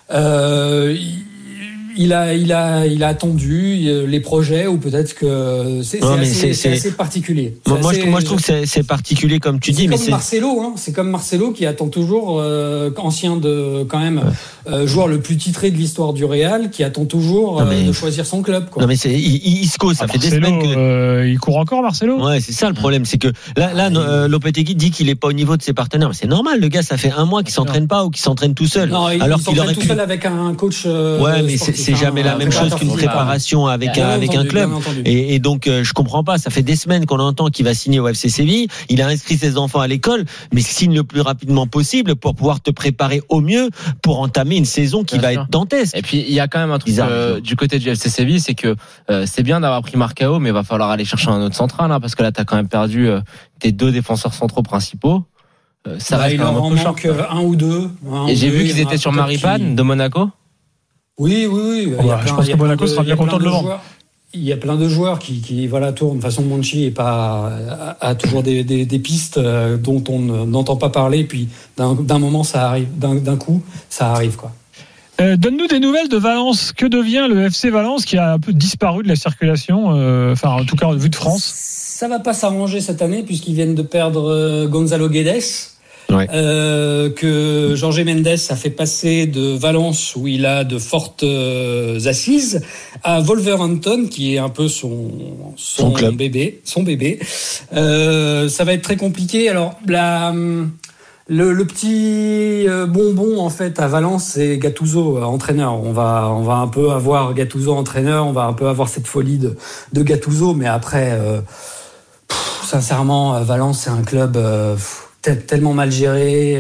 Il a attendu les projets, ou peut-être que c'est assez particulier. Moi, je trouve que c'est particulier comme tu dis. C'est comme Marcelo qui attend toujours, ancien de quand même joueur le plus titré de l'histoire du Real, qui attend toujours de choisir son club. Quoi. Non mais c'est Isco, ça fait des semaines que il court encore Marcelo. Ouais, c'est ça le problème, c'est que là Lopetegui dit qu'il est pas au niveau de ses partenaires. Mais c'est normal, le gars, ça fait un mois qu'il s'entraîne pas ou qu'il s'entraîne tout seul. Non, alors qu'il aurait tout seul avec un coach. Ouais, mais c'est jamais la même chose qu'une préparation avec un club. Et donc je comprends pas. Ça fait des semaines qu'on entend qu'il va signer au FC Séville. Il a inscrit ses enfants à l'école, mais signe le plus rapidement possible pour pouvoir te préparer au mieux pour entamer une saison qui va être dantesque. Et puis il y a quand même un truc du côté du FC Séville, c'est que c'est bien d'avoir pris Marcao, mais il va falloir aller chercher un autre central, hein, parce que là t'as quand même perdu tes deux défenseurs centraux principaux. Ça va, il en manque un ou deux. Et j'ai vu qu'ils étaient sur Maripane de Monaco. Oui. Je pense que Monaco sera bien content de le vendre. Il y a plein de joueurs qui tournent. De toute façon, Monchi a toujours des pistes dont on n'entend pas parler. Puis d'un moment, ça arrive. D'un coup, ça arrive, quoi. Donne-nous des nouvelles de Valence. Que devient le FC Valence qui a un peu disparu de la circulation, en tout cas en vue de France? Ça va pas s'arranger cette année puisqu'ils viennent de perdre Gonzalo Guedes. Ouais. Que Jorge Mendes a fait passer de Valence, où il a de fortes assises, à Wolverhampton, qui est un peu son bébé. Ça va être très compliqué. Alors le petit bonbon en fait à Valence, c'est Gattuso entraîneur. On va un peu avoir Gattuso entraîneur, on va un peu avoir cette folie de Gattuso, mais après sincèrement, Valence, c'est un club tellement mal géré,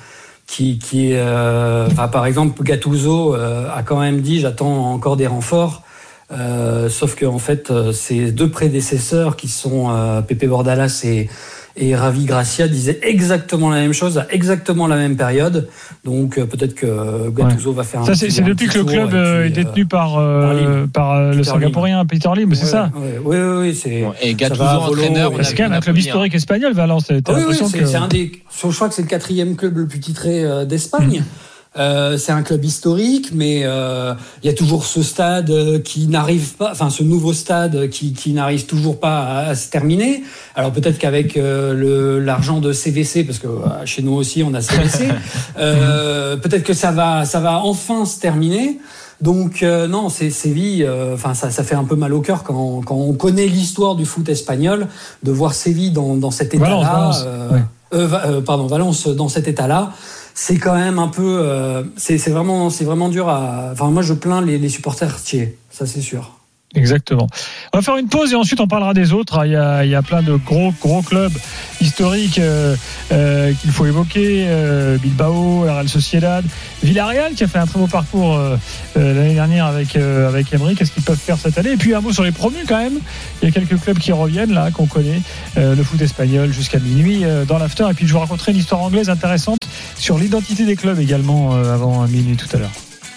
par exemple, Gattuso a quand même dit j'attends encore des renforts, sauf que en fait ses deux prédécesseurs qui sont Pepe Bordalas et Ravi Gracia disaient exactement la même chose à exactement la même période. Donc peut-être que Gattuso va faire ça. C'est depuis que le club est détenu par le Singapourien Peter Lim, c'est ça? Oui, c'est. Et Gattuso entraîneur. C'est quand même un club historique espagnol, Valence. C'est un des. Je crois que c'est le 4e club le plus titré d'Espagne. C'est un club historique, mais il y a toujours ce stade qui n'arrive pas, ce nouveau stade qui n'arrive toujours pas à se terminer. Alors peut-être qu'avec l'argent de CVC, parce que chez nous aussi on a CVC, peut-être que ça va enfin se terminer. Donc non, c'est Séville. Ça fait un peu mal au cœur quand on connaît l'histoire du foot espagnol, de voir Séville dans cet état-là. Valence dans cet état-là. C'est quand même un peu, c'est vraiment dur à. Enfin, moi, je plains les supporters tiers, ça c'est sûr. Exactement. On va faire une pause et ensuite on parlera des autres. Il y a plein de gros clubs historiques qu'il faut évoquer. Bilbao, Real Sociedad, Villarreal qui a fait un très beau parcours l'année dernière avec Emery. Qu'est-ce qu'ils peuvent faire cette année? Et puis un mot sur les promus quand même. Il y a quelques clubs qui reviennent là, qu'on connaît. Le foot espagnol jusqu'à minuit dans l'after. Et puis je vous raconterai une histoire anglaise intéressante sur l'identité des clubs également avant minuit tout à l'heure.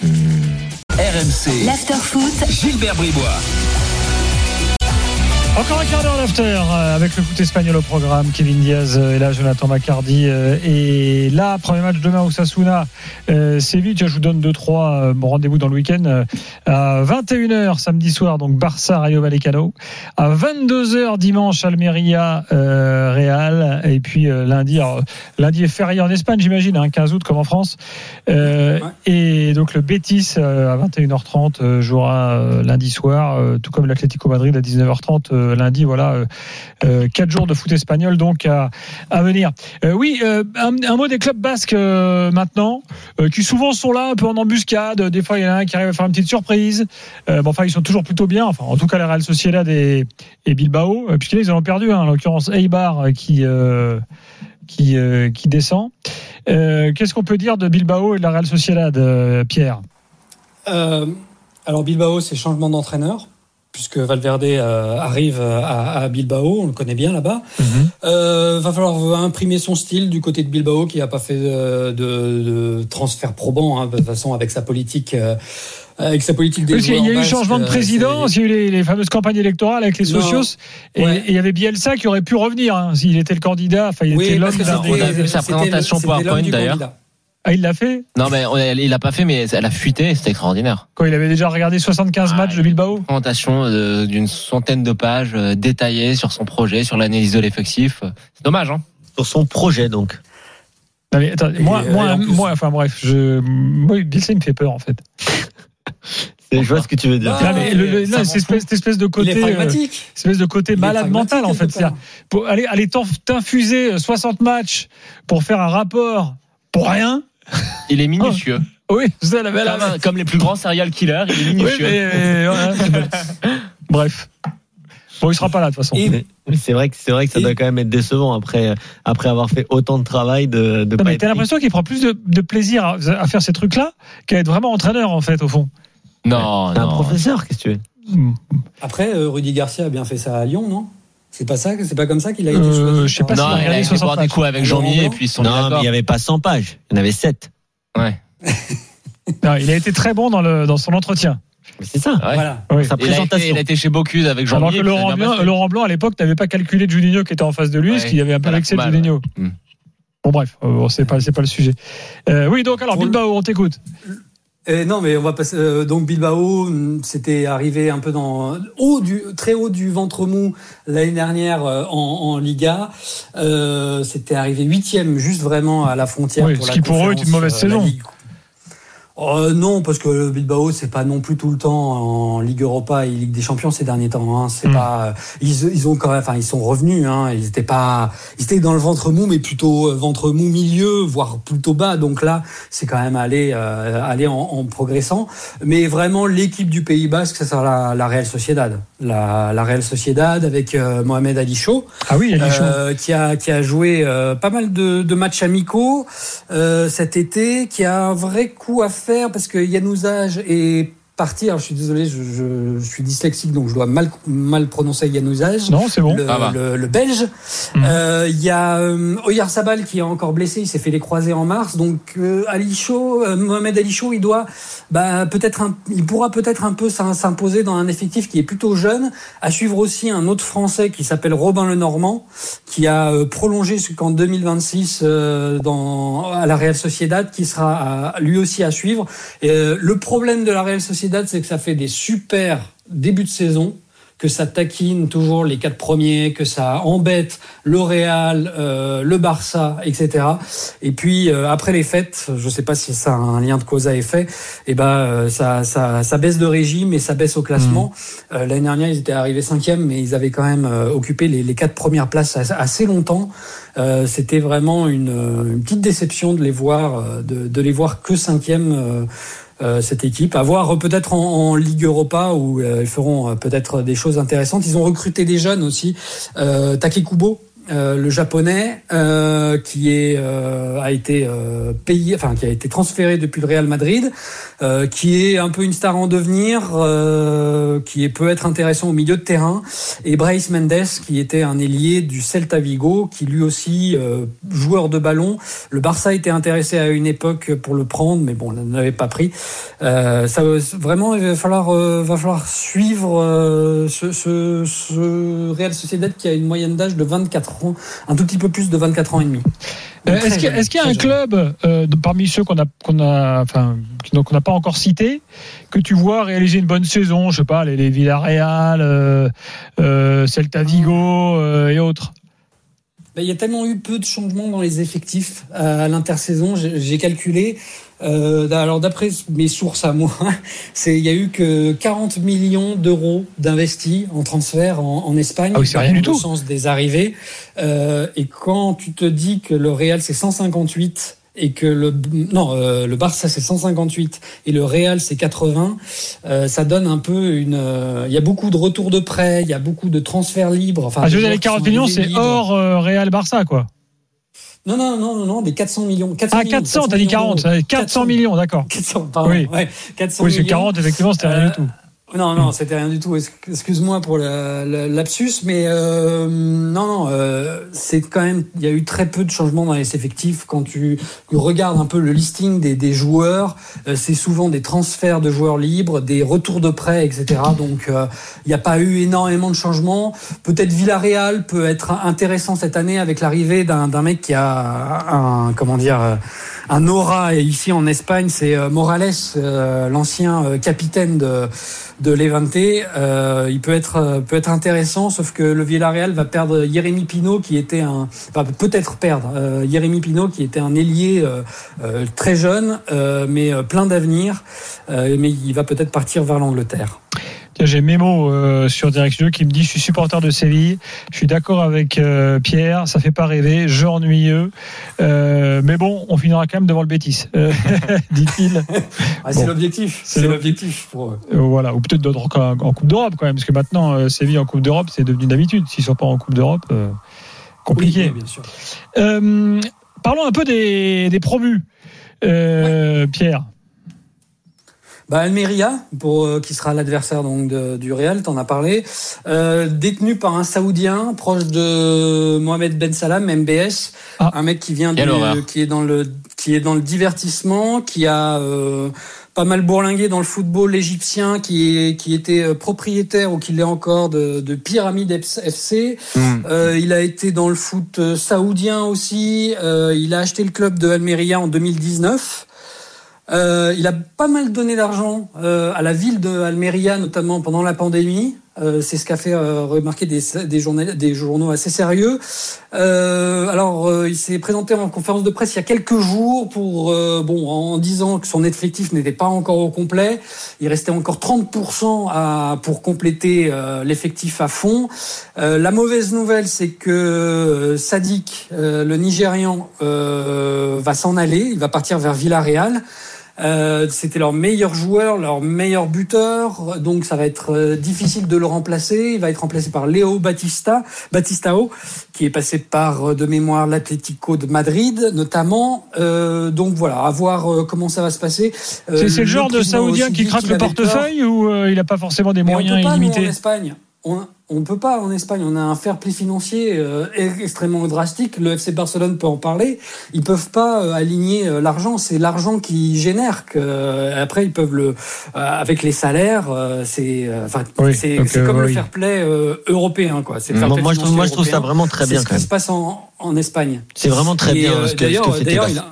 RMC. L'after-foot. Gilbert Bribois. Encore un quart d'heure d'after avec le foot espagnol au programme. Kevin Diaz est là, Jonathan Macardy est là. Premier match demain au Osasuna. Séville, je vous donne 2-3. Bon rendez-vous dans le week-end à 21h samedi soir, donc Barça Rayo Vallecano. À 22h dimanche Almeria Real. Et puis lundi est férié en Espagne, j'imagine, 15 août comme en France. Et donc le Betis à 21h30 jouera lundi soir, tout comme l'Atlético Madrid à 19h30 lundi. Voilà, 4 jours de foot espagnol donc à venir. Un mot des clubs basques maintenant, qui souvent sont là un peu en embuscade. Des fois, il y en a un qui arrive à faire une petite surprise. Ils sont toujours plutôt bien. Enfin, en tout cas, la Real Sociedad et Bilbao, puisque là, ils en ont perdu. En l'occurrence, Eibar qui descend. Qu'est-ce qu'on peut dire de Bilbao et de la Real Sociedad, Pierre? Alors Bilbao, c'est changement d'entraîneur, puisque Valverde arrive à Bilbao, on le connaît bien là-bas. Va falloir imprimer son style du côté de Bilbao, qui n'a pas fait de transfert probant, de toute façon, avec sa politique. Avec sa politique des joueurs. Il y a eu changement de président, il y a eu les fameuses campagnes électorales avec les socios, et il y avait Bielsa qui aurait pu revenir, s'il était le candidat. Enfin, il était l'homme. On a vu sa présentation PowerPoint d'ailleurs. Ah, il l'a fait? Non, mais il l'a pas fait, mais elle a fuité, c'était extraordinaire. Quand il avait déjà regardé 75 matchs de Bilbao. Présentation d'une centaine de pages détaillées sur son projet, sur l'analyse de l'effectif. C'est dommage, hein. Sur son projet, donc. Non, mais attends, Bielsa, il me fait peur, en fait. Je vois ce que tu veux dire. Cette espèce de côté malade mental, en fait. Pour aller t'infuser 60 matchs pour faire un rapport pour rien. Il est minutieux. Oui, comme les plus grands serial killers, il est minutieux. Bref. Bon, il sera pas là de toute façon. Mais c'est vrai que ça doit quand même être décevant après avoir fait autant de travail de non, mais t'as l'impression qu'il prend plus de plaisir à faire ces trucs-là qu'à être vraiment entraîneur, en fait, au fond. Non, t'es un professeur, qu'est-ce que tu veux? Après, Rudy Garcia a bien fait ça à Lyon, non? C'est pas comme ça qu'il a été choisi. Je sais pas. Non, il a été boire des coups avec Jean-Mi et puis ils sont non, mais il n'y avait pas 100 pages, il y en avait 7. Ouais. Non, il a été très bon dans son entretien. C'est ça. Ouais. Voilà. Oui. Sa présentation. Il a été chez Bocuse avec Jean-Mi. Alors que Laurent Blanc à l'époque n'avait pas calculé Juninho qui était en face de lui, parce qu'il avait un peu vexé Juninho. Bon bref, c'est pas le sujet. Oui, donc alors Bilbao, on t'écoute. Non, mais on va passer. Donc Bilbao, c'était arrivé un peu très haut du ventre mou l'année dernière en Liga. C'était arrivé 8e, juste vraiment à la frontière. Oui, ce qui pour eux est une mauvaise saison. Non, parce que Bilbao, c'est pas non plus tout le temps en Ligue Europa et Ligue des Champions ces derniers temps. C'est pas. Ils ont quand même. Enfin, ils sont revenus. Ils étaient dans le ventre mou, mais plutôt ventre mou milieu, voire plutôt bas. Donc là, c'est quand même aller en progressant. Mais vraiment, l'équipe du Pays Basque, ça sera la Real Sociedad. La Real Sociedad avec Mohamed Ali Chaud. Ah oui, Ali Chaud. Qui a joué pas mal de matchs amicaux cet été, qui a un vrai coup à faire parce que Januzaj est parti. Alors je suis désolé, je suis dyslexique, donc je dois mal prononcer Januzaj. Non, c'est bon. Le Belge. Il y a Oyarzabal qui est encore blessé. Il s'est fait les croisés en mars. Donc Mohamed Ali Chaud, il pourra peut-être un peu s'imposer dans un effectif qui est plutôt jeune. À suivre aussi un autre Français qui s'appelle Robin Lenormand, qui a prolongé jusqu'en 2026 à la Real Sociedad, qui sera lui aussi à suivre. Le problème de la Real Sociedad, c'est que ça fait des super débuts de saison, que ça taquine toujours les 4 premiers, que ça embête le Real, le Barça, etc. Et puis après les fêtes, je sais pas si ça a un lien de cause à effet, ça baisse de régime et ça baisse au classement. L'année dernière, ils étaient arrivés 5e, mais ils avaient quand même occupé les 4 premières places assez longtemps. C'était vraiment une petite déception de les voir que 5e. Cette équipe, à voir peut-être en Ligue Europa où ils feront peut-être des choses intéressantes. Ils ont recruté des jeunes aussi. Takekubo, le japonais, qui a été payé, enfin qui a été transféré depuis le Real Madrid, qui est un peu une star en devenir, qui peut être intéressant au milieu de terrain, et Brais Mendes, qui était un ailier du Celta Vigo, qui lui aussi joueur de ballon. Le Barça était intéressé à une époque pour le prendre, mais bon, on ne l'avait pas pris. Vraiment, il va falloir suivre ce Real Sociedad qui a une moyenne d'âge de 24 ans, un tout petit peu plus de 24 ans et demi. Est-ce qu'il y a un club parmi ceux qu'on n'a pas encore cités que tu vois réaliser une bonne saison, je sais pas, les Villarreal, Celta Vigo et autres? Il y a tellement eu peu de changements dans les effectifs à l'intersaison. J'ai calculé. Alors d'après mes sources à moi, il y a eu que 40 millions d'euros d'investis en transfert en Espagne. Ah oui, c'est rien du tout. Au sens des arrivées. Et quand tu te dis que le Real c'est 158 et que le Barça c'est 158 et le Real c'est 80, ça donne un peu il y a beaucoup de retours de prêts, il y a beaucoup de transferts libres. Enfin, je veux dire, les 40 millions c'est hors Real Barça quoi. Non, des 400 millions. 400, t'as dit 40. 400 millions, d'accord. 400, pardon. Oui, 400 oui, millions. C'est 40, effectivement, c'était rien du tout. Non, c'était rien du tout. Excuse-moi pour le lapsus, mais c'est quand même. Il y a eu très peu de changements dans les effectifs. Quand tu regardes un peu le listing des joueurs, c'est souvent des transferts de joueurs libres, des retours de prêts, etc. Donc, il n'y a pas eu énormément de changements. Peut-être Villarreal peut être intéressant cette année avec l'arrivée d'un mec qui a un aura ici en Espagne, c'est Morales, l'ancien capitaine de Levante. Il peut être intéressant, sauf que le Villarreal va perdre Jérémy Pino qui était Jérémy Pino qui était un ailier très jeune, mais plein d'avenir, mais il va peut-être partir vers l'Angleterre. J'ai Mémo sur Direct Studio qui me dit: je suis supporter de Séville, je suis d'accord avec Pierre, ça fait pas rêver, jeu ennuyeux, mais bon, on finira quand même devant le Betis, dit-il. C'est l'objectif. C'est l'objectif pour eux. Voilà, ou peut-être d'autres en Coupe d'Europe quand même, parce que maintenant Séville en Coupe d'Europe, c'est devenu d'habitude. S'ils sont pas en Coupe d'Europe, compliqué. Oui, bien sûr. Parlons un peu des promus, Pierre. Almeria, qui sera l'adversaire donc du Real, t'en as parlé, détenu par un Saoudien proche de Mohamed Ben Salam, MBS, un mec qui vient qui est dans le divertissement, qui a pas mal bourlingué dans le football égyptien, qui était propriétaire ou qui l'est encore de Pyramide FC. Il a été dans le foot saoudien aussi. Il a acheté le club de Almeria en 2019. Il a pas mal donné d'argent à la ville de Almeria, notamment pendant la pandémie. C'est ce qu'a fait remarquer des journaux assez sérieux. Il s'est présenté en conférence de presse il y a quelques jours en disant que son effectif n'était pas encore au complet. Il restait encore 30% pour compléter l'effectif à fond. La mauvaise nouvelle, c'est que Sadik, le Nigérian, va s'en aller. Il va partir vers Villarreal. C'était leur meilleur joueur, leur meilleur buteur, donc ça va être difficile de le remplacer. Il va être remplacé par Léo Batistao, qui est passé par de mémoire l'Atlético de Madrid notamment. Donc voilà, à voir comment ça va se passer. C'est le genre de Saoudien qui craque le portefeuille ou il n'a pas forcément des moyens illimités? En Espagne. On ne peut pas en Espagne, on a un fair play financier extrêmement drastique. Le FC Barcelone peut en parler. Ils peuvent pas aligner l'argent, c'est l'argent qui génère après ils peuvent avec les salaires, c'est comme le fair play européen quoi. C'est moi je trouve ça vraiment très bien. C'est ce qui se passe en Espagne. C'est vraiment très bien ce que fait Tebas.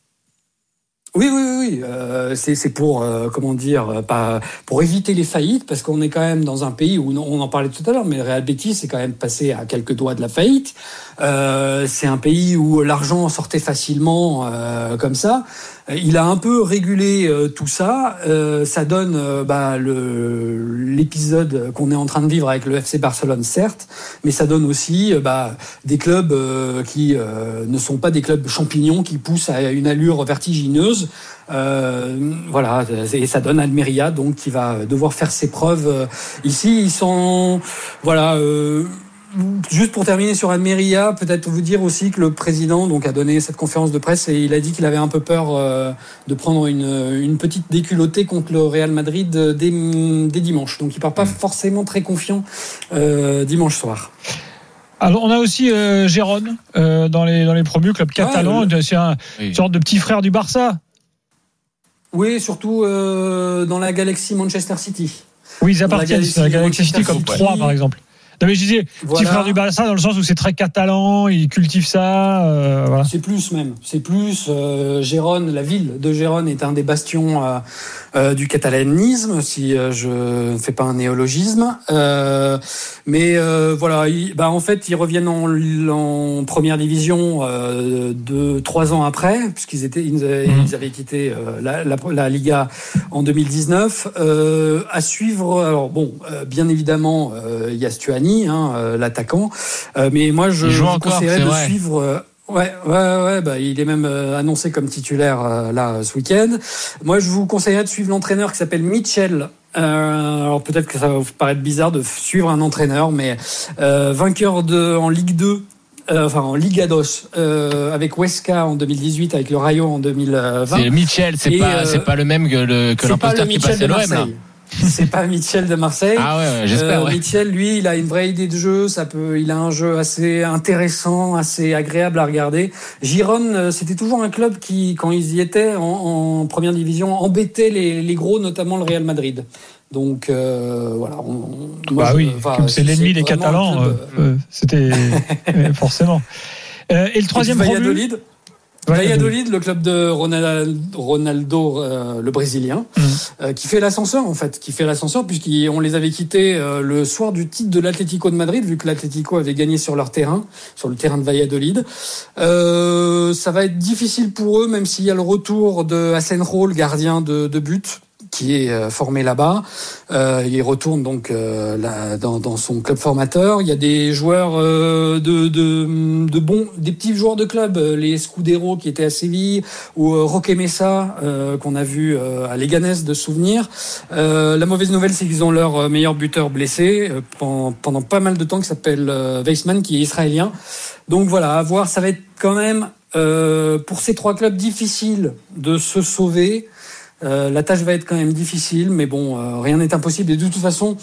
Oui. C'est pour pour éviter les faillites, parce qu'on est quand même dans un pays où on en parlait tout à l'heure, mais le Real Betis est quand même passé à quelques doigts de la faillite. C'est un pays où l'argent sortait facilement comme ça. Il a un peu régulé tout ça. Ça donne l'épisode qu'on est en train de vivre avec le FC Barcelone, certes, mais ça donne aussi des clubs qui ne sont pas des clubs champignons qui poussent à une allure vertigineuse. Et ça donne Almeria, donc qui va devoir faire ses preuves ici. Ils sont juste pour terminer sur Almeria, peut-être vous dire aussi que le président donc a donné cette conférence de presse et il a dit qu'il avait un peu peur de prendre une petite déculottée contre le Real Madrid dès dimanche. Donc il part pas forcément très confiant dimanche soir. Alors on a aussi Gérone dans les promus, club catalan. C'est une sorte de petit frère du Barça. Oui, surtout dans la galaxie Manchester City. Oui, ils appartiennent à la Galaxy City comme 3 par exemple. Non, mais je disais, petit frère du Barça dans le sens où c'est très catalan, il cultive ça. Voilà. C'est plus même. C'est plus Gérone, la ville de Gérone est un des bastions du catalanisme, si je ne fais pas un néologisme. Mais voilà, en fait, ils reviennent en première division 3 ans après, puisqu'ils avaient quitté la Liga en 2019. À suivre, alors bon, bien évidemment, il y a Stuani, l'attaquant, mais moi je vous conseillerais de suivre. Il est même annoncé comme titulaire là ce week-end. Moi, je vous conseillerais de suivre l'entraîneur qui s'appelle Mitchell. Alors peut-être que ça va vous paraître bizarre de suivre un entraîneur, mais vainqueur en Ligue 2. En Liga DOS avec Huesca en 2018, avec le Rayo en 2020. C'est Mitchell, c'est pas le même que l'imposteur qui passait l'OM là. C'est pas Mitchell de Marseille. Ah ouais, j'espère. Mitchell, lui, il a une vraie idée de jeu. Il a un jeu assez intéressant, assez agréable à regarder. Girone, c'était toujours un club qui, quand ils y étaient en première division, embêtait les gros, notamment le Real Madrid. Donc voilà. Comme c'est l'ennemi des Catalans, c'était forcément. Et le troisième promu. Valladolid, le club de Ronaldo, le Brésilien, qui fait l'ascenseur puisqu'on les avait quittés le soir du titre de l'Atlético de Madrid, vu que l'Atlético avait gagné sur le terrain de Valladolid. Ça va être difficile pour eux, même s'il y a le retour de Asenjo, le gardien de but, qui est formé là-bas. Il retourne donc dans son club formateur. Il y a des joueurs des petits joueurs de club, les Scudero qui étaient à Séville, ou Roque Mesa qu'on a vu à Leganés de souvenir. La mauvaise nouvelle, c'est qu'ils ont leur meilleur buteur blessé pendant pas mal de temps, qui s'appelle Weissman, qui est israélien. Donc voilà, à voir. Ça va être quand même pour ces 3 clubs difficile de se sauver. La tâche va être quand même difficile, mais bon, rien n'est impossible. Et de toute façon,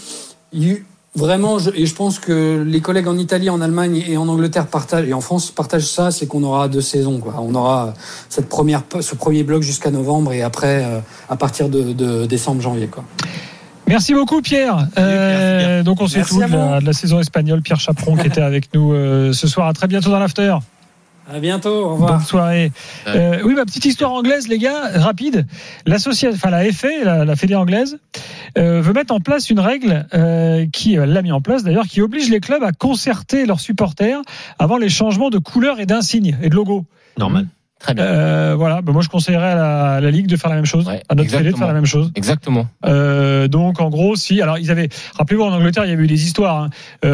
je pense que les collègues en Italie, en Allemagne et en Angleterre et en France partagent ça, c'est qu'on aura 2 saisons, quoi. On aura ce premier bloc jusqu'à novembre, et après, à partir de décembre, janvier, quoi. Merci beaucoup, Pierre. Donc on s'est tout de la saison espagnole. Pierre Chaperon qui était avec nous ce soir. À très bientôt dans l'after. À bientôt, au revoir. Bonne soirée. Oui, ma petite histoire anglaise, les gars, rapide. La FA, la Fédé anglaise, veut mettre en place une règle qui l'a mis en place d'ailleurs, qui oblige les clubs à concerter leurs supporters avant les changements de couleur et d'insigne et de logo. Normal. Très bien. Moi je conseillerais à la Ligue de faire la même chose, à notre Fédé de faire la même chose. Exactement. Donc en gros, rappelez-vous, en Angleterre, il y avait eu des histoires.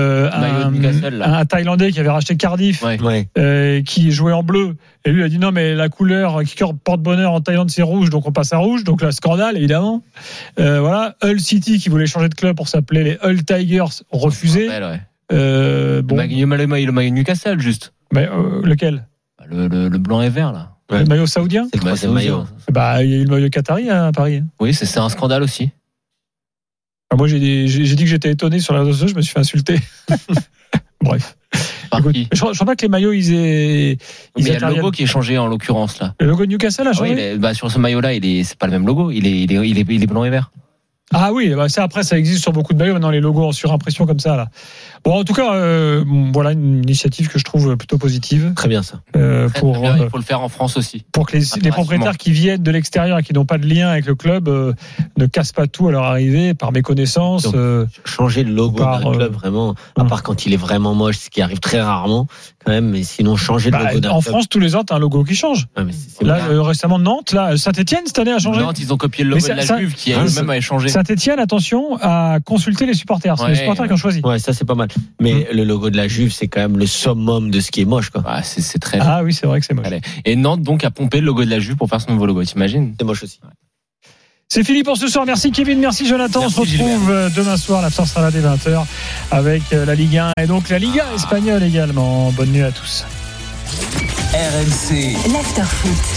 Un Thaïlandais qui avait racheté Cardiff, qui jouait en bleu, et lui a dit non, mais la couleur qui porte bonheur en Thaïlande, c'est rouge, donc on passe à rouge. Donc là, scandale évidemment. Hull City qui voulait changer de club pour s'appeler les Hull Tigers, refusé. Le maillot Newcastle, juste. Mais lequel? Le blanc et vert là. Le maillot saoudien. C'est le troisième maillot. Il y a eu le maillot qatari à Paris. Oui, c'est un scandale aussi. Moi j'ai dit que j'étais étonné sur la réseaux sociaux, je me suis fait insulter. Bref. Écoute, je crois pas que les maillots il y a le logo qui est changé en l'occurrence là. Le logo de Newcastle a changé. Sur ce maillot là, c'est pas le même logo. Il est blanc et vert. Ah oui, ça existe sur beaucoup de maillots maintenant, les logos en surimpression comme ça là. Bon, en tout cas, voilà une initiative que je trouve plutôt positive. Très bien ça. Il faut le faire en France aussi. Pour que les propriétaires qui viennent de l'extérieur et qui n'ont pas de lien avec le club ne cassent pas tout à leur arrivée par méconnaissance. Donc, changer le logo d'un club vraiment, à part quand il est vraiment moche, ce qui arrive très rarement quand même, mais sinon changer le logo d'un club. En France, tous les ans, t'as un logo qui change. Ouais, récemment Nantes, Saint-Etienne cette année a changé. Nantes, ils ont copié le logo de la Juve qui elle-même a changé. Saint-Etienne, attention à consulter les supporters. C'est les supporters qui ont choisi. Ouais, ça c'est pas mal. Mais le logo de la Juve, c'est quand même le summum de ce qui est moche, quoi. C'est très. Ah oui, c'est vrai que c'est moche. Allez. Et Nantes donc a pompé le logo de la Juve pour faire son nouveau logo. T'imagines ? C'est moche aussi. C'est fini pour ce soir. Merci Kevin, merci Jonathan. On se retrouve demain soir. L'after sera là dès 20h avec la Ligue 1 et donc la Liga espagnole également. Bonne nuit à tous. RMC. L'after foot.